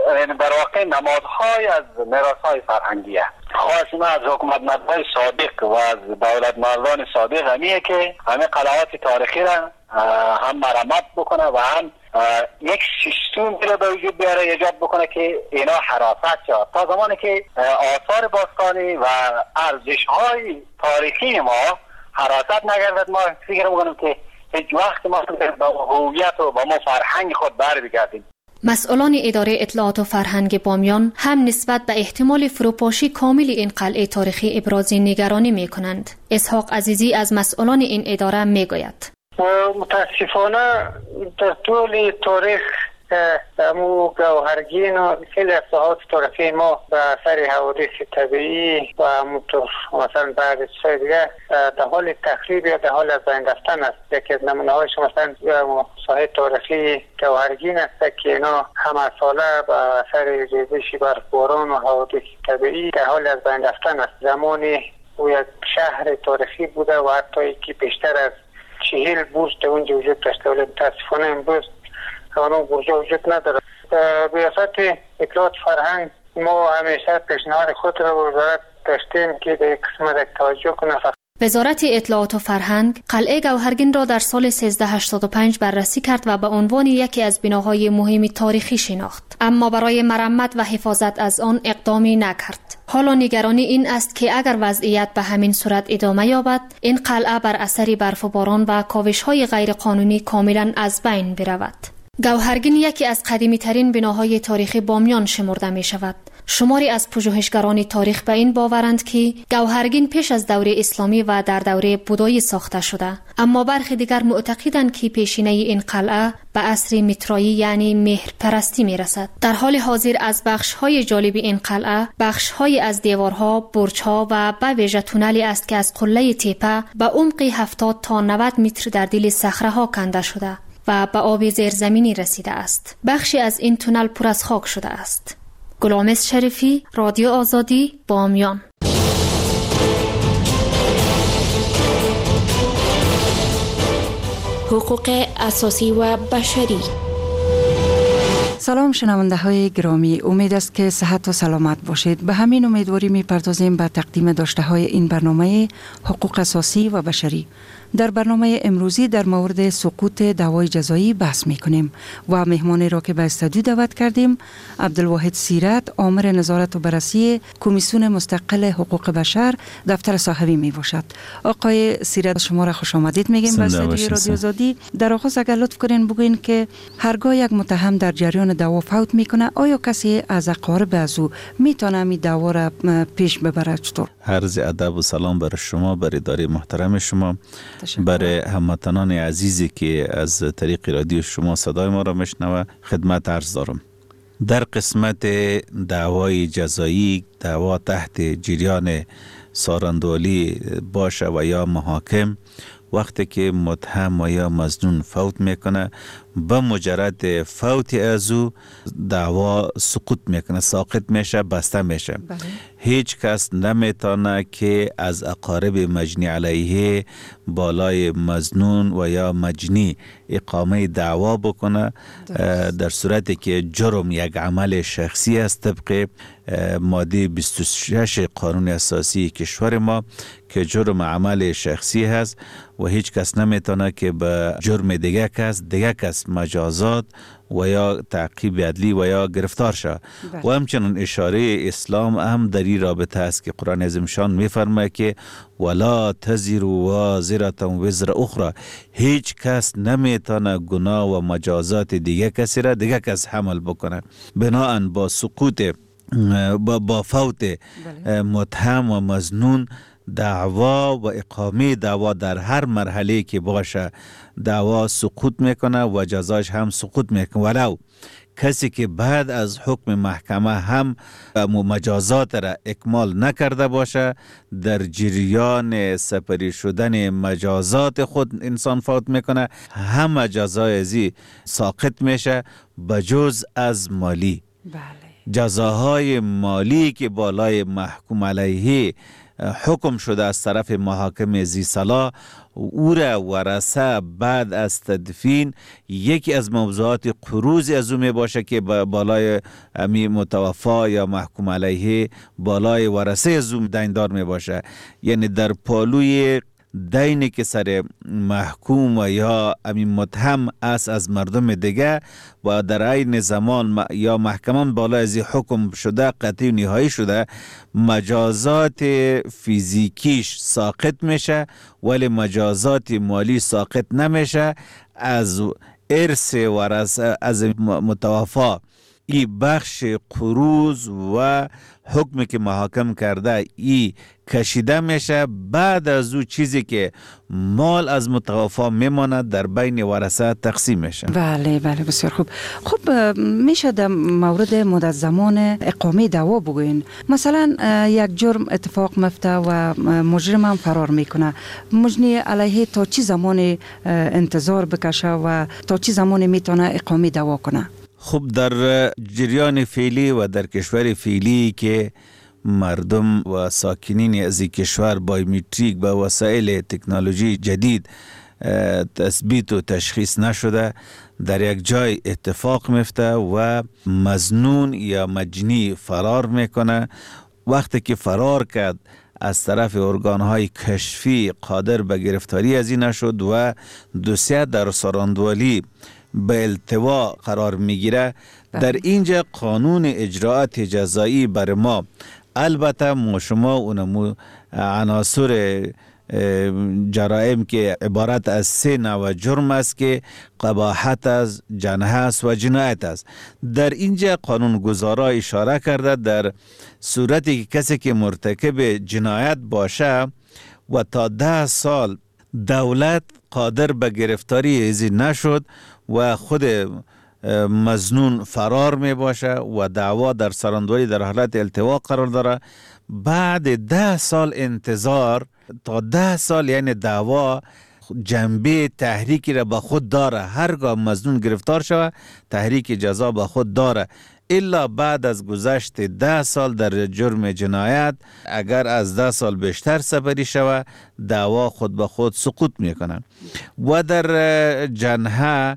در واقع نمادهای از میراث‌های فرهنگی است. خواهش ما از حکومت مردان سابق و از دولت مردان سابق همیه که همه قلعات تاریخی را هم مرمت بکنه و هم یک سیستم را به وجود بیاره، ایجاد بکنه که اینا حراست شد تا زمانی که آثار باستانی و ارزش‌های تاریخی ما حراست نگردد. ما فکر می‌کنم که هیچ وقت ما به هویت و با ما فرهنگ خود بر بگردیم. مسئولان اداره اطلاعات و فرهنگ بامیان هم نسبت به احتمال فروپاشی کامل این قلعه تاریخی ابراز نگرانی می‌کنند. اسحاق عزیزی از مسئولان این اداره می‌گوید: متاسفانه در طول تاریخ امو گوهرگین و خیلی از ساحات تاریخی ما به اثر حوادث طبیعی و همونطور مثلا بعد چیزهای دیگه در حال تخریب یا در حال از بین رفتن است. یکی از نمونه هایش مثلا ساحه تاریخی گوهرگین است که اینا همه ساله به اثر ریزش برفباران و حوادث طبیعی در حال از بین رفتن است. زمانی او یک شهر تاریخی بوده و حتی که بیشتر از چهل برج در اونجا وجود داشته، ولی متاسفانه امروز اون برج وجود نداره. ریاست اطلاعات فرهنگ ما همیشه پیشنهاد خود را به وزارت داشتیم که به قسمت توجه کنه. وزارت اطلاعات و فرهنگ قلعه گوهرگین را در سال سیزده هشتاد و پنج بررسی کرد و به عنوان یکی از بناهای مهم تاریخی شناخت، اما برای مرمت و حفاظت از آن اقدامی نکرد. حالا نگرانی این است که اگر وضعیت به همین صورت ادامه یابد، این قلعه بر اثر برف و باران و کاوش‌های غیرقانونی کاملا از بین برود. گوهرگین یکی از قدیمی ترین بناهای تاریخی بامیان شمرده می شود. شماری از پژوهشگران تاریخ به این باورند که گوهرگین پیش از دوره اسلامی و در دوره بودایی ساخته شده، اما برخی دیگر معتقدند که پیشینه این قلعه به عصر میترایی یعنی مهر پرستی می رسد. در حال حاضر از بخش‌های جالب این قلعه، بخش‌های از دیوارها، برج‌ها و به ویژه تونلی است که از قله تپه به عمق هفتاد تا نود متر در دل صخره‌ها کنده شده و به آب زیرزمینی رسیده است. بخشی از این تونل پر از خاک شده است. گلامز شریفی، رادیو آزادی، بامیان. حقوق اساسی و بشری. سلام شنونده های گرامی، امید است که صحت و سلامت باشید. به همین امیدواری می پردازیم به تقدیم داشته های این برنامه حقوق اساسی و بشری. در برنامه امروزی در مورد سقوط دعوای جزایی بحث می کنیم و مهمانی را که به استودیو دعوت کردیم عبدالواحد سیرت، آمر نظارت و بررسی کمیسیون مستقل حقوق بشر دفتر صاحبی می باشد. آقای سیرت، شما را خوش آمدید میگیم به استودیو رادیو آزادی. در آغاز اگر لطف کنین بگوین که هرگاه یک متهم در جریان دعوا فوت میکنه، آیا کسی از اقارب از او میتونه می دعوا را پیش ببره؟ چطور؟ عرض ادب و سلام بر شما، بر اداره محترم شما، برای هموطنان عزیزی که از طریق رادیو شما صدای ما را میشنوه خدمت عرض دارم. در قسمت دعوای جزایی، دعوا تحت جریان سارندولی باشه و یا محاکم، وقتی که متهم و یا مظنون فوت میکنه، به مجرد فوت از او دعوا سقوط میکنه، ساقط میشه، بسته میشه. بله. هیچ کس نمیتونه که از اقارب مجنی علیه بالای مظنون و یا مجنی اقامه دعوا بکنه، در صورتی که جرم یک عمل شخصی است طبق ماده بیست و شش قانون اساسی کشور ما که جرم عمل شخصی هست و هیچ کس نمیتونه که به جرم دیگه کس دیگه کس مجازات و یا تعقیب عدلی و یا گرفتار شد. و همچنین اشاره اسلام هم در این رابطه است که قرآن عظیم شان میفرماید که ولا تزر وازرة وزر اخرى، هیچ کس نمیتونه گناه و مجازات دیگه کسی را دیگه کس حمل بکنه. بناهن با سقوط با, با فوت متهم و مظنون دعوا و اقامه دعوا در هر مرحله که باشه دعوا سقوط میکنه و جزاش هم سقوط میکنه، ولو کسی که بعد از حکم محکمه هم مجازات را اکمال نکرده باشه، در جریان سپری شدن مجازات خود انسان فوت میکنه، هم جزای ازی ساقط میشه بجز از مالی. بله. جزاهای مالی که بالای محکوم علیه حکم شده از طرف محاکم ذی صلاح، او را ورثه بعد از تدفین یکی از موضوعات قروض از او می باشه که بالای امی متوفا یا محکوم علیه بالای ورثه از او دیندار می باشه. یعنی در پالوی دینی که سر محکوم و یا امین متهم است از مردم دیگه و در این زمان یا محکمان بالا از حکم شده قطعی و نهایی شده، مجازات فیزیکیش ساقط میشه ولی مجازات مالی ساقط نمیشه. از ارث ورثه از متوفا این بخش قروض و حکمی که محاکم کرده ای کشیده میشه، بعد از او چیزی که مال از متوفا میماند در بین ورثه تقسیم میشه. بله بله بسیار خوب. خب میشه در مورد مدت زمان اقامه دعوا بگوین؟ مثلا یک جرم اتفاق مفته و مجرم هم فرار میکنه، مجنی علیه تا چی زمان انتظار بکشه و تا چی زمان میتونه اقامه دعوا کنه؟ خب در جریان فعلی و در کشور فعلی که مردم و ساکنین از این کشور بایومتریک به وسایل تکنولوژی جدید تثبیت و تشخیص نشده، در یک جای اتفاق میفته و مظنون یا مجنی فرار میکنه. وقتی که فرار کرد از طرف ارگانهای کشفی قادر به گرفتاری از این نشد و دوسیه در سراندوالی به التوا قرار میگیره. در اینجا قانون اجراعات جزایی بر ما، البته ما شما اونمو عناصر جرائم که عبارت از سه نوع جرم است که قباحت است، جنحه است و جنایت است. در اینجا قانون گذارا اشاره کرده در صورتی که کسی که مرتکب جنایت باشه و تا ده سال دولت قادر به گرفتاری ازی نشد و خود مظنون فرار می باشه و دعوا در سراندولی در حالت التوا قرار داره، بعد ده سال انتظار تا ده سال یعنی دعوا جنبه تحریکی را به خود داره. هرگاه مظنون گرفتار شود تحریک جزا به خود داره، الا بعد از گذشت ده سال در جرم جنایت اگر از ده سال بیشتر سپری شود دعوا خود به خود سقوط میکنه. و در جنحه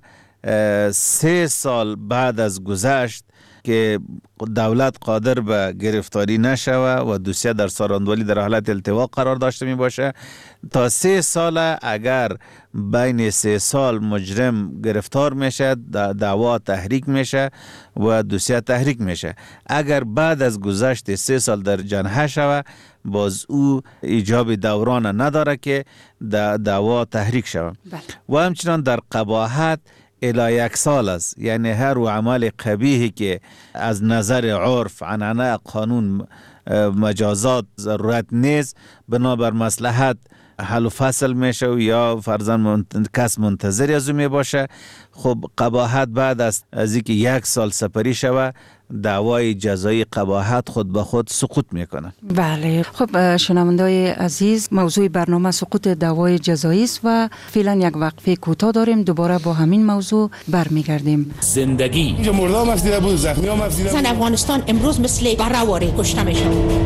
سه سال بعد از گذشت که دولت قادر به گرفتاری نشوه و دوسیه در سراندولی در حالت التوا قرار داشته می باشه، تا سه سال اگر بین سه سال مجرم گرفتار میشه دعوا تحریک میشه و دوسیه تحریک میشه. اگر بعد از گذشت سه سال در جنحه شوه باز او ایجاب دوران نداره که دعوا تحریک شوه. و همچنان در قباحت الی یک سال است، یعنی هر و عمل قبیحی که از نظر عرف عنعنه قانون مجازات ضرورت نیست بنابر مصلحت حل و فصل میشه و یا فرضاً منت... کس منتظر از او می باشه. خب قباحت بعد از از اینکه یک سال سپری شوه دعوای جزایی قباحت خود به خود سقوط میکنه. بله. خب شنوندای عزیز، موضوع برنامه سقوط دعوای جزایی است و فعلا یک وقفه کوتاه داریم، دوباره با همین موضوع برمیگردیم. زندگی اینجا مردم افزیده بود، زخمی هم افزیده بود. زن افغانستان امروز مثل برهواره کشته میشه.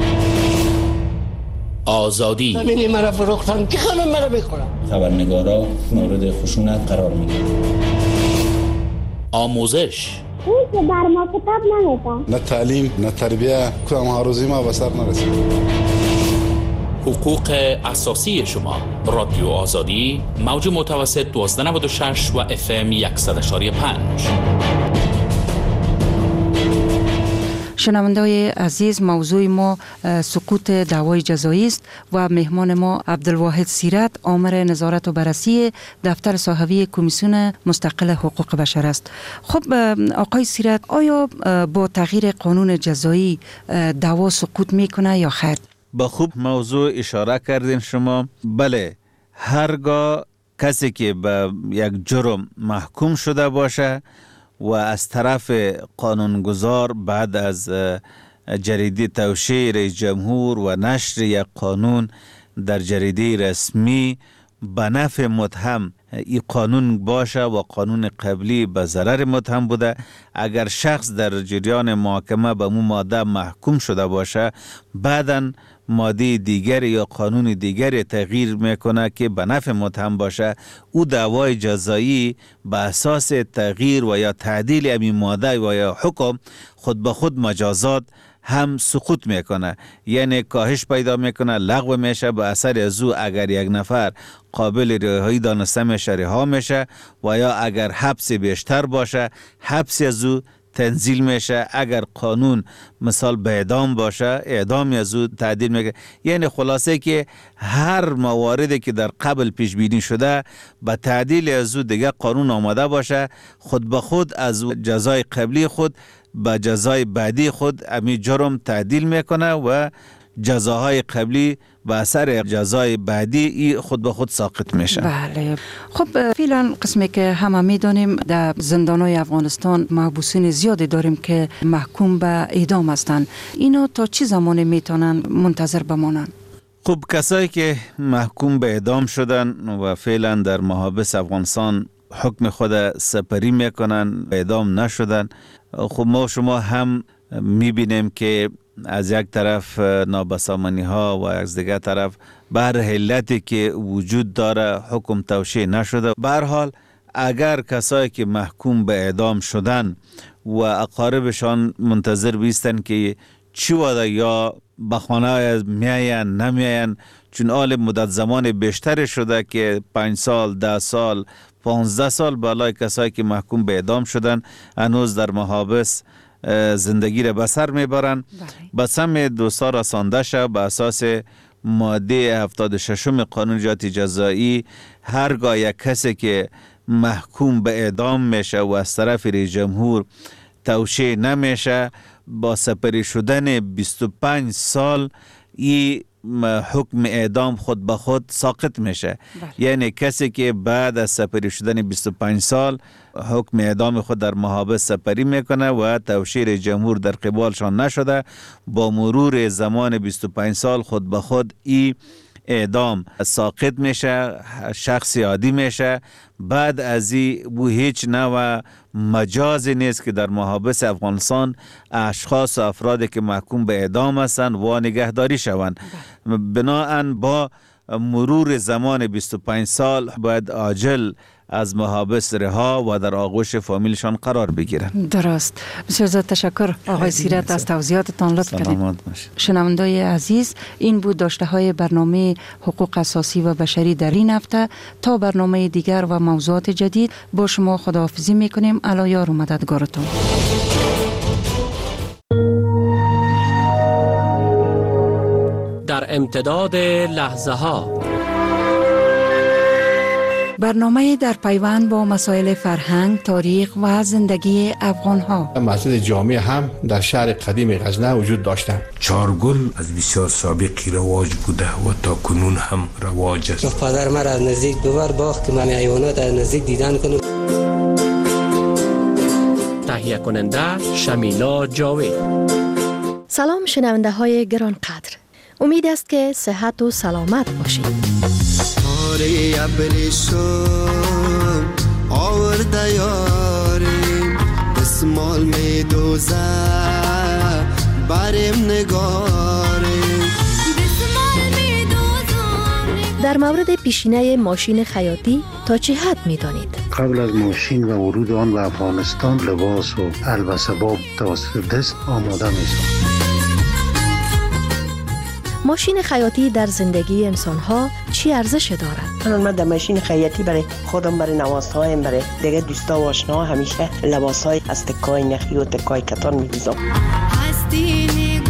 آزادی زمینی مرا فروختن که خانم مرا بخورم. خبرنگارا مورد خشونت قرار میگیرن. آموزش اون که بر ما کتاب نمیدن، نه تعلیم نه تربیه، کدام ها روزی ما بسر نرسید. حقوق اساسی شما. رادیو آزادی موج متوسط دوازده نود و شش و اف ام صد و شش و پنج. شنوندای عزیز، موضوع ما سقوط دعوای جزایی است و مهمان ما عبدالواحد سیرت، آمر نظارت و بررسی دفتر صحوی کمیسیون مستقل حقوق بشر است. خب آقای سیرت، آیا با تغییر قانون جزایی دعوا سقوط میکنه یا خیر؟ با خوب موضوع اشاره کردین شما. بله، هرگاه کسی که به یک جرم محکوم شده باشه و از طرف قانونگذار بعد از جریده توشیح رئیس جمهور و نشر یک قانون در جریده رسمی به نفع متهم این قانون باشه و قانون قبلی به ضرر متهم بوده، اگر شخص در جریان محاکمه به مو ماده محکوم شده باشه بعداً ماده دیگری یا قانون دیگری تغییر میکنه که به نفع متهم باشه، او دعوای جزایی به اساس تغییر و یا تعدیل همین ماده و یا حکم خود به خود مجازات هم سقوط میکنه، یعنی کاهش پیدا میکنه، لغو میشه. به اثر از او اگر یک نفر قابل رهایی دانسته میشه رها میشه و یا اگر حبس بیشتر باشه حبس از او تنزیل میشه. اگر قانون مثال به اعدام باشه اعدامی از او تعدیل میکنه. یعنی خلاصه که هر مواردی که در قبل پیش بینی شده به تعدیل از او دیگه قانون آماده باشه، خود به خود از جزای قبلی خود به جزای بعدی خود امی جرم تعدیل میکنه و جزاهای قبلی به اثر جزای بعدی ای خود به خود ساقط میشه. بله. خب فعلا قسمی که همه میدانیم در زندانهای افغانستان محبوسین زیادی داریم که محکوم به اعدام هستند. اینا تا چه زمان میتونن منتظر بمانند؟ خب کسایی که محکوم به اعدام شدن و فعلا در محابس افغانستان حکم خود سپری میکنن، اعدام نشدن، خب ما شما هم میبینیم که از یک طرف نابسامانی ها و از دیگر طرف بر علتی که وجود داره حکم توشیح نشده. به هر حال اگر کسایی که محکوم به اعدام شدن و اقاربشان منتظر بیستن که چی وده یا به خانه میاین نمیاین، چون آل مدت زمان بیشتر شده که پنج سال، ده سال، پانزده سال بالای کسایی که محکوم به اعدام شدن هنوز در محابس زندگی را به سر میبرن. به سم دوستا رسانده شد به اساس ماده هفتاد و شش قانون جنایت جزایی، هرگاه یک کسی که محکوم به اعدام میشه و از طرف رئیس جمهور توشیح نمیشه، با سپری شدن بیست و پنج سال این حکم اعدام خود به خود ساقط میشه. یعنی کسی که بعد از سپری شدن بیست و پنج سال حکم اعدام خود در محابس سپری میکنه و توشیح جمهور در قبالشان نشده، با مرور زمان بیست و پنج سال خود به خود این اعدام ساقط میشه، شخص عادی میشه. بعد از این و هیچ نوع مجازی نیست که در محابس افغانستان اشخاص و افرادی که محکوم به اعدام هستند و نگهداری شوند. بناهن با مرور زمان بیست و پنج سال باید عاجل از محابس رها و در آغوش فامیلشان قرار بگیرند. درست. بسیار زیاد تشکر آقای سیرت از توضیحاتتان، لطف کردید. شنوندای عزیز، این بود داشته های برنامه حقوق اساسی و بشری در این هفته. تا برنامه دیگر و موضوعات جدید با شما خداحافظی میکنیم. الا یار و مددگارتون. در امتداد لحظه ها، برنامه در پیوند با مسائل فرهنگ، تاریخ و زندگی افغان ها. مسجد جامع هم در شهر قدیم غزنه وجود داشتند. چارگل از بسیار سابقی رواج بوده و تا کنون هم رواج است. پدر مرا از نزدیک دوبار باخت که من حیوانات از نزدیک دیدن کنم. تهیه کننده شمیلا جاوید. سلام شنونده های گرانقدر، امید است که صحت و سلامت باشید. آره ابریشم آورده یاریم، اسمال می دوزه بریم نگاریم. در مورد پیشینه ماشین خیاطی تا چه حد می دانید؟ قبل از ماشین و ورود آن به افغانستان لباس و البسباب توسط دست آماده می ساخت. ماشین خیاطی در زندگی انسان‌ها چی ارزش دارد؟ من در ماشین خیاطی برای خودم، برای نوازهایم، برای دیگه دوستا و آشناها همیشه لباس‌های از تکای نخی و تکای کتان می‌ریزم. هستی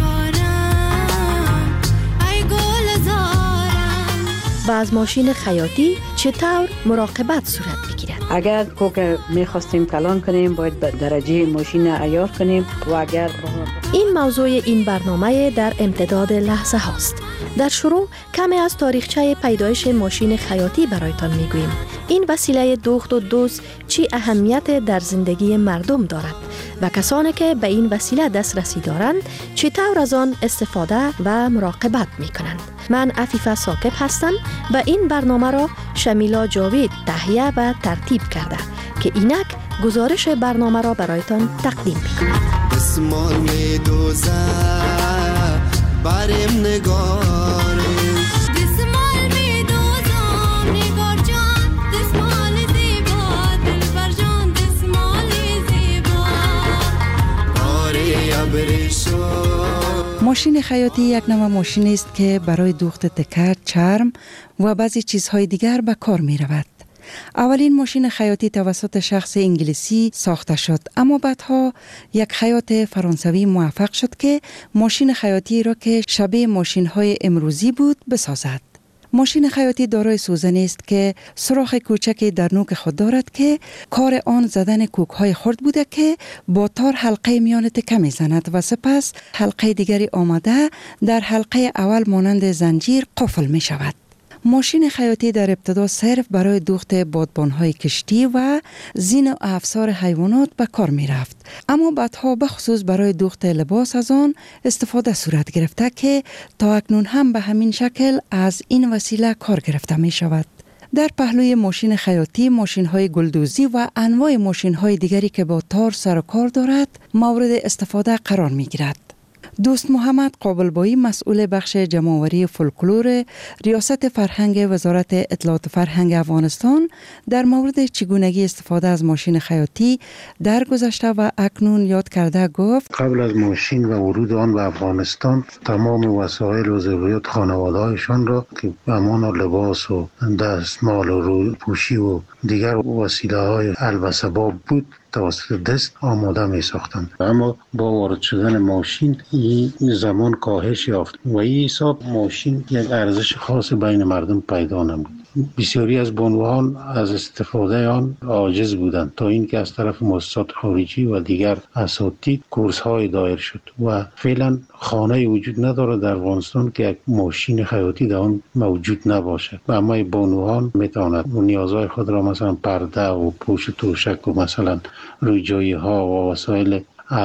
نگارم ای گل زارم. با از ماشین خیاطی چطور مراقبت صورت بگیرد؟ اگر کوک می‌خواستیم کلان کنیم باید به درجه ماشین عیار کنیم و اگر این موضوع این برنامه در امتداد لحظه هاست. در شروع کمی از تاریخچه پیدایش ماشین خیاطی برایتان میگوییم. این وسیله دوخت و دوز چی اهمیت در زندگی مردم دارد و کسانی که به این وسیله دسترسی دارند چطور از آن استفاده و مراقبت میکنند. من عفیفه ثاقب هستم و این برنامه را شمیلا جاوید تهیه و ترتیب کرده که اینک گزارش برنامه را برایتان تقدیم میکنم. اسمال می دوزه بریم نگاریم. دسمال می دوزم نگار جان، دسمال زیبا دلبر جان، دسمال زیبا. آره ابریشم. ماشین خیاطی یک نوع ماشین است که برای دوخت تکه، چرم و بعضی چیزهای دیگر به کار می رود. اولین ماشین خیاطی توسط شخص انگلیسی ساخته شد، اما بعدها یک خیاط فرانسوی موفق شد که ماشین خیاطی را که شبیه ماشین‌های امروزی بود بسازد. ماشین خیاطی دارای سوزنی است که سوراخ کوچکی در نوک خود دارد که کار آن زدن کوک‌های خرد بوده که با تار حلقه میان تکه می‌زند و سپس حلقه دیگری آمده در حلقه اول مانند زنجیر قفل می‌شود. ماشین خیاطی در ابتدا صرف برای دوخت بادبان‌های کشتی و زین و افسار حیوانات به کار می رفت، اما بعدها به خصوص برای دوخت لباس از آن استفاده صورت گرفته که تا اکنون هم به همین شکل از این وسیله کار گرفته می شود. در پهلوی ماشین خیاطی ماشین‌های گلدوزی و انواع ماشین‌های دیگری که با تار سر و کار دارد مورد استفاده قرار می گیرد. دوست محمد قابلبایی مسئول بخش جمع‌آوری فولکلور ریاست فرهنگ وزارت اطلاعات فرهنگ افغانستان در مورد چگونگی استفاده از ماشین خیاطی در گذشته و اکنون یاد کرده گفت قبل از ماشین و ورود آن به افغانستان تمام وسایل و ضروریات خانواده‌هایشان را که امان لباس و دستمال و روپوشی و دیگر وسیله های البسباب بود توسط دست آماده می ساختند. اما با وارد شدن ماشین این زمان کاهش یافت و این حساب ماشین یک ارزش خاص بین مردم پیدا نمود. بسیاری از بانوان از استفاده آن عاجز بودند تا اینکه از طرف مؤسسات خارجی و دیگر اساتید کورس های دایر شد و فعلا خانه وجود ندارد در افغانستان که یک ماشین خیاطی در آن موجود نباشد. اما بانوان میتواند نیازهای خود را مثلا پرده و پوش توشک و مثلا رویجایی ها و وسایل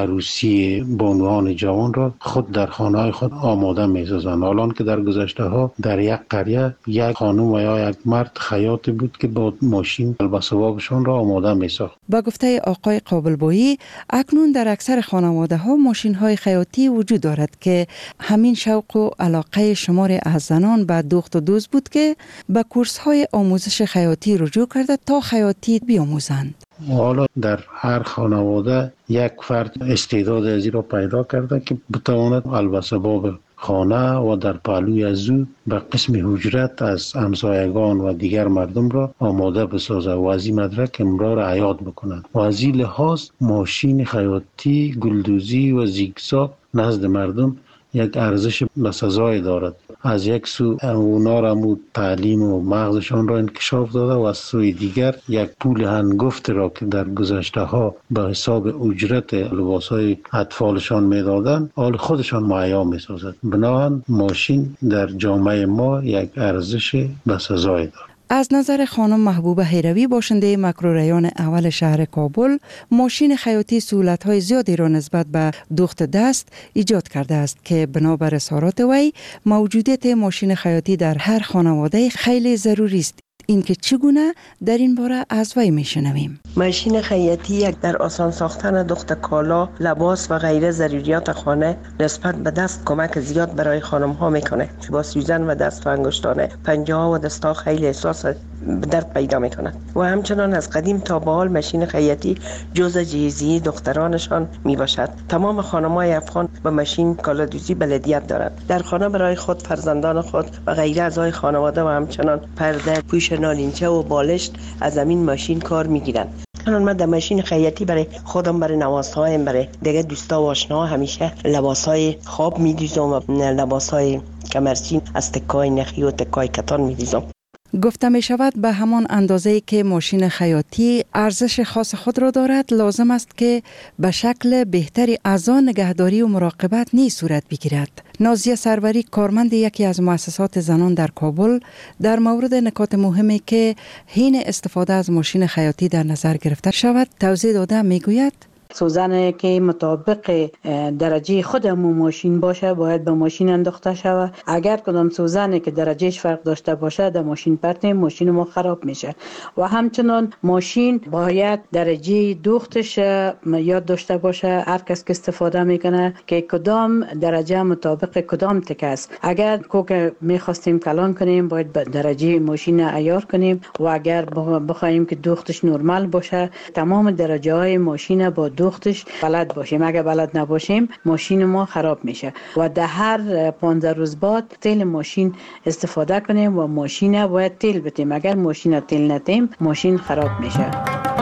عروسی بانوان جوان را خود در خانه خود آماده می‌سازند. حالان که در گذشته ها در یک قریه یک خانم و یا یک مرد خیاط بود که با ماشین البسبابشان را آماده می‌ساخت. با گفته آقای قابلبایی اکنون در اکثر خانواده ها ماشین های خیاطی وجود دارد که همین شوق و علاقه شمار از زنان به دوخت و دوز بود که به کورس های آموزش خیاطی رجوع کرده تا خیاطی بیاموزند. حالا در هر خانواده یک فرد استعداد ازی را پیدا کرده که بتواند البسباب خانه و در پهلوی از او به قسم حجرت از همسایگان و دیگر مردم را آماده بسازد و از این مدرک امرار را عیاد بکنند و از این لحاظ ماشین خیاطی، گلدوزی و زیگزاگ نزد مردم یک ارزش بسزای دارد. از یک سو اونا را تعلیم و مغزشان را انکشاف داده و از سوی دیگر یک پول هنگفت را که در گذشته ها به حساب اجرت لباس های اطفالشان می دادن حال خودشان مهیا می سازد. بنابراین ماشین در جامعه ما یک ارزش بسزای دارد. از نظر خانم محبوبه هیروی باشنده مکروریان اول شهر کابل ماشین خیاطی سهولت‌های زیادی را نسبت به دوخت دست ایجاد کرده است که بنابر اظهارات وی موجودیت ماشین خیاطی در هر خانواده خیلی ضروری است. این که چگونه در این باره از وی میشنویم. ماشین خیاطی یک در آسان ساختن دوخت کالا، لباس و غیره ضروریات خانه نسبت به دست کمک زیاد برای خانم ها میکنه که با سوزن و دست و انگشتان پنجه ها و دست ها خیلی احساس درد پیدا میکنند و همچنان از قدیم تا به حال ماشین خیاطی جزء جهیزیه دخترانشان میباشد. تمام خانم‌های افغان به ماشین کالادوزی بلدیت دارند. در خانه برای خود، فرزندان خود و غیره اعضای خانواده و همچنان پرده، پوش نالینچه و بالشت از همین ماشین کار میگیرند. الان من در ماشین خیاطی برای خودم، برای نوازهایم، برای دیگه دوستا و آشنا همیشه لباسهای خواب میدوزم و لباسهای کمرچین از تکای نخی و تکای کتان میدوزم. گفته می شود به همان اندازه‌ای که ماشین خیاطی ارزش خاص خود را دارد لازم است که به شکل بهتری از آن نگهداری و مراقبت نیز صورت بگیرد. نازیه سروری کارمند یکی از مؤسسات زنان در کابل در مورد نکات مهمی که حین استفاده از ماشین خیاطی در نظر گرفته شود توضیح داده می گوید سوزن که مطابق درجه خود همون ماشین باشه باید به ماشین انداخته شود. اگر کدام سوزنی که درجهش فرق داشته باشه در ماشین پرتیم ماشین ما خراب میشه و همچنان ماشین باید درجه دوختش یاد داشته باشه. هر کس که استفاده میکنه که کدام درجه مطابق کدام تک است. اگر کوک میخواستیم کلان کنیم باید به درجه ماشین عیار کنیم و اگر بخوایم که دوختش نرمال باشه تمام درجه های ماشین با دوختش بلد باشیم. اگر بلد نباشیم ماشین ما خراب میشه و در هر پانزده روز بعد تیل ماشین استفاده کنیم و ماشین باید تیل بتیم. اگر ماشین تیل نتیم ماشین خراب میشه.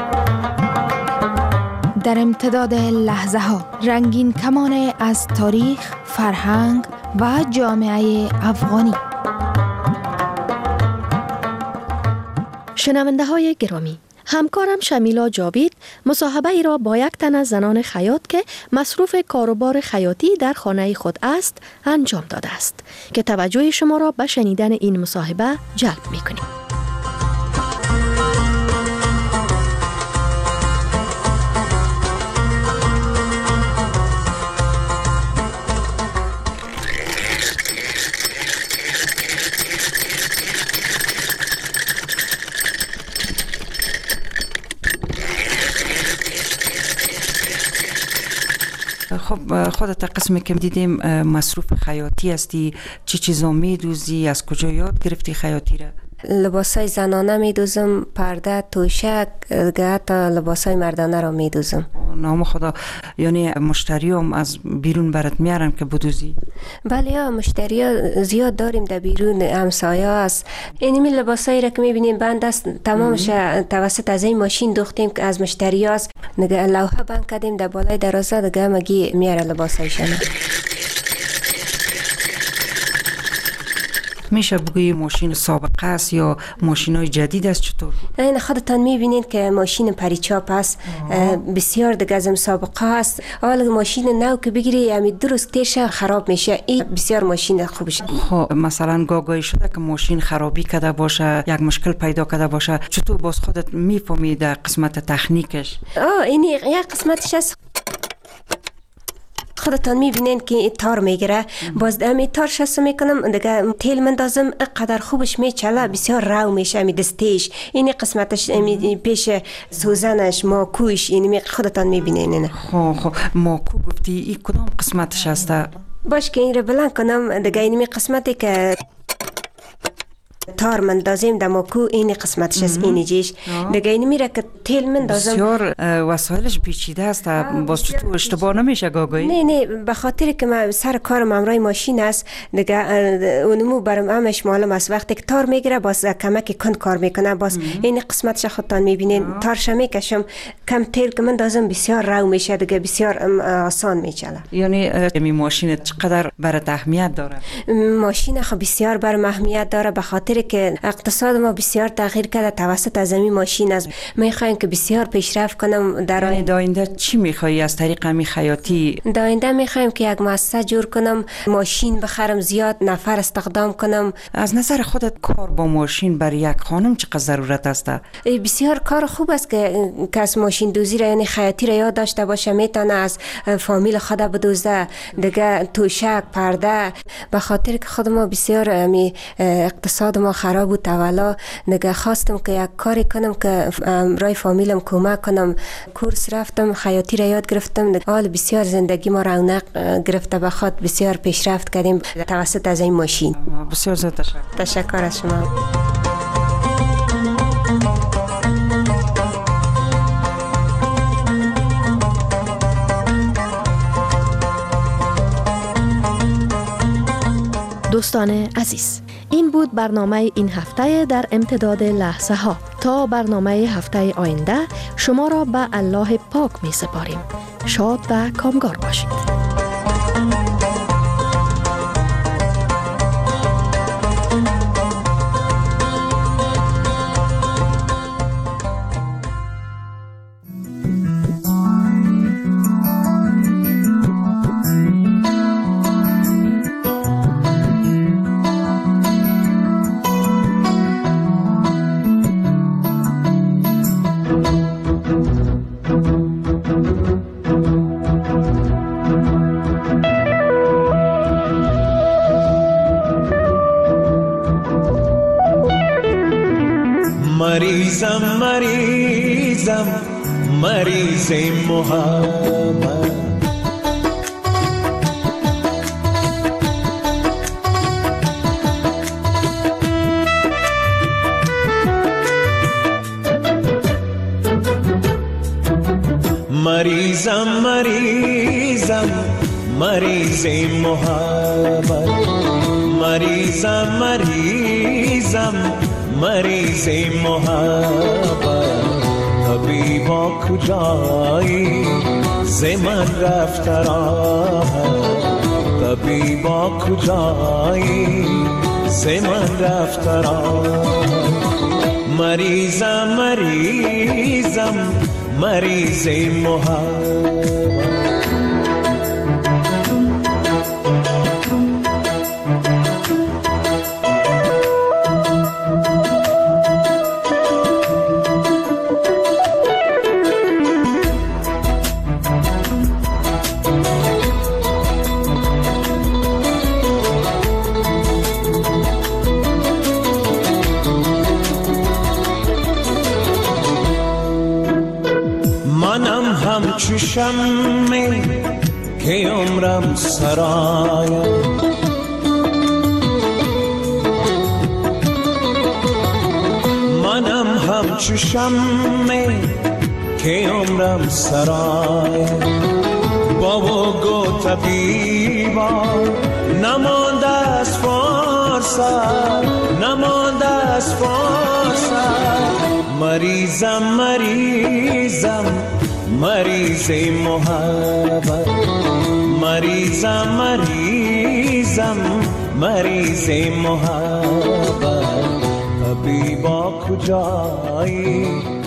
در امتداد لحظه ها رنگین کمان از تاریخ، فرهنگ و جامعه افغانی. شنونده های گرامی، همکارم شمیلا جاوید مصاحبه ای را با یک تن از زنان خیاط که مصروف کاروبار خیاطی در خانه خود است انجام داده است که توجه شما را به شنیدن این مصاحبه جلب می‌کنیم. خب خودت قسمی که دیدیم مصروف خیاطی هستی، چه چیزا میدوزی، از کجا یاد گرفتی خیاطی را؟ لباسای زنانه میدوزم، پرده، توشک، حتی لباسای مردانه را میدوزم. نام خدا، یعنی مشتری هم از بیرون برات میارن که بدوزی؟ بله یا مشتری ها زیاد داریم در بیرون، همسایه است. اینمی لباسایی را که میبینیم بند است تمامش توسط از این ماشین دوختیم که از مشتری هاست. نگه لوحه بند کردیم در بالای درازه، دیگه مگی میاره لباسایشان. میشه بگویی ماشین سابقه است یا ماشین های جدید است؟ چطور؟ این خودتان میبینید که ماشین پریچاپ است، بسیار دیگه از سابقه است. حالا ماشین نو که بگیری همی درست تیشه خراب میشه، این بسیار ماشین خوبش. خب مثلا گاگایی شده که ماشین خرابی کرده باشه، یک مشکل پیدا کرده باشه، چطور باز خودت میفهمی در قسمت تکنیکش؟ آه این یک قسمتش است. خودتان میبینین که تار میگیره، باز امی تار شستو میکنم دیگه تیل مندازم، قدر خوبش میچله، بسیار رو میشه امی دستیش. اینی قسمتش امی پیش سوزنش، ماکوش، اینی خودتان میبینین. خب خب ماکو گفتی، این کدام قسمتش هسته؟ باش که این رو بلند کنم دیگه اینی قسمتی که تار مندازیم در ماکو، اینی قسمتش است، اینی جیش دیگه اینی میره که تیل مندازم. بسیار وسایلش پیچیده است، باز تو اشتباه نمیشه گاگایی؟ نه نه، به خاطر که من سر کارم امرای ماشین است دیگه اونمو برام همش معلوم است. وقتی که تار میگیره باز کمک کند کار میکنه، باز این قسمتش خودتان میبینین. تارش میکشم، کم تیل که مندازم بسیار رو میشه دیگه، بسیار آسان میچله. یعنی این ماشین چقدر برات اهمیت داره؟ ماشین خب بسیار برام اهمیت داره، به خاطر که اقتصاد ما بسیار تغییر کرده توسط از این ماشین است. میخوایم که بسیار پیشرفت کنم. در آینده چی میخوایی از طریق همین خیاطی؟ در آینده میخوایم که یک مؤسسه جور کنم، ماشین بخرم، زیاد نفر استخدام کنم. از نظر خودت کار با ماشین برای یک خانم چقدر ضرورت است؟ بسیار کار خوب است که کس ماشین دوزی را یعنی خیاطی را یاد داشته باشه، میتونه از فامیل خود بدوزه دیگه، توشک، پرده. به خاطر که خود ما بسیار امی اقتصاد ما خراب بود اولا، نگه خواستم که یک کاری کنم که رای فامیلم کمک کنم. کورس رفتم، خیاطی را یاد گرفتم، حال بسیار زندگی ما رونق گرفته، بخاطر بسیار پیشرفت کردیم توسط از این ماشین. بسیار زیاد تشکر. تشکر از شما. دوستان عزیز، این بود برنامه این هفته در امتداد لحظه ها. تا برنامه هفته آینده شما را به الله پاک می سپاریم. شاد و کامگار باشید. مریضم مریضم مریض محبت، مریضم مریضم مریض محبت، مریضم مریضم مریض محبت. طبیبا کجایی ز من رفت راحت، طبیبا کجایی ز من رفت راحت. مریضم مریضم مریض محبت. همچو شمع که عمرم سرایم منم همچو شمع که عمرم سرایم بابا گو طبیبا نمانده از فرصت نمانده از فرصت مریضم مریضم مریض محبت مریضم مریضم مریض محبت طبیبا کجایی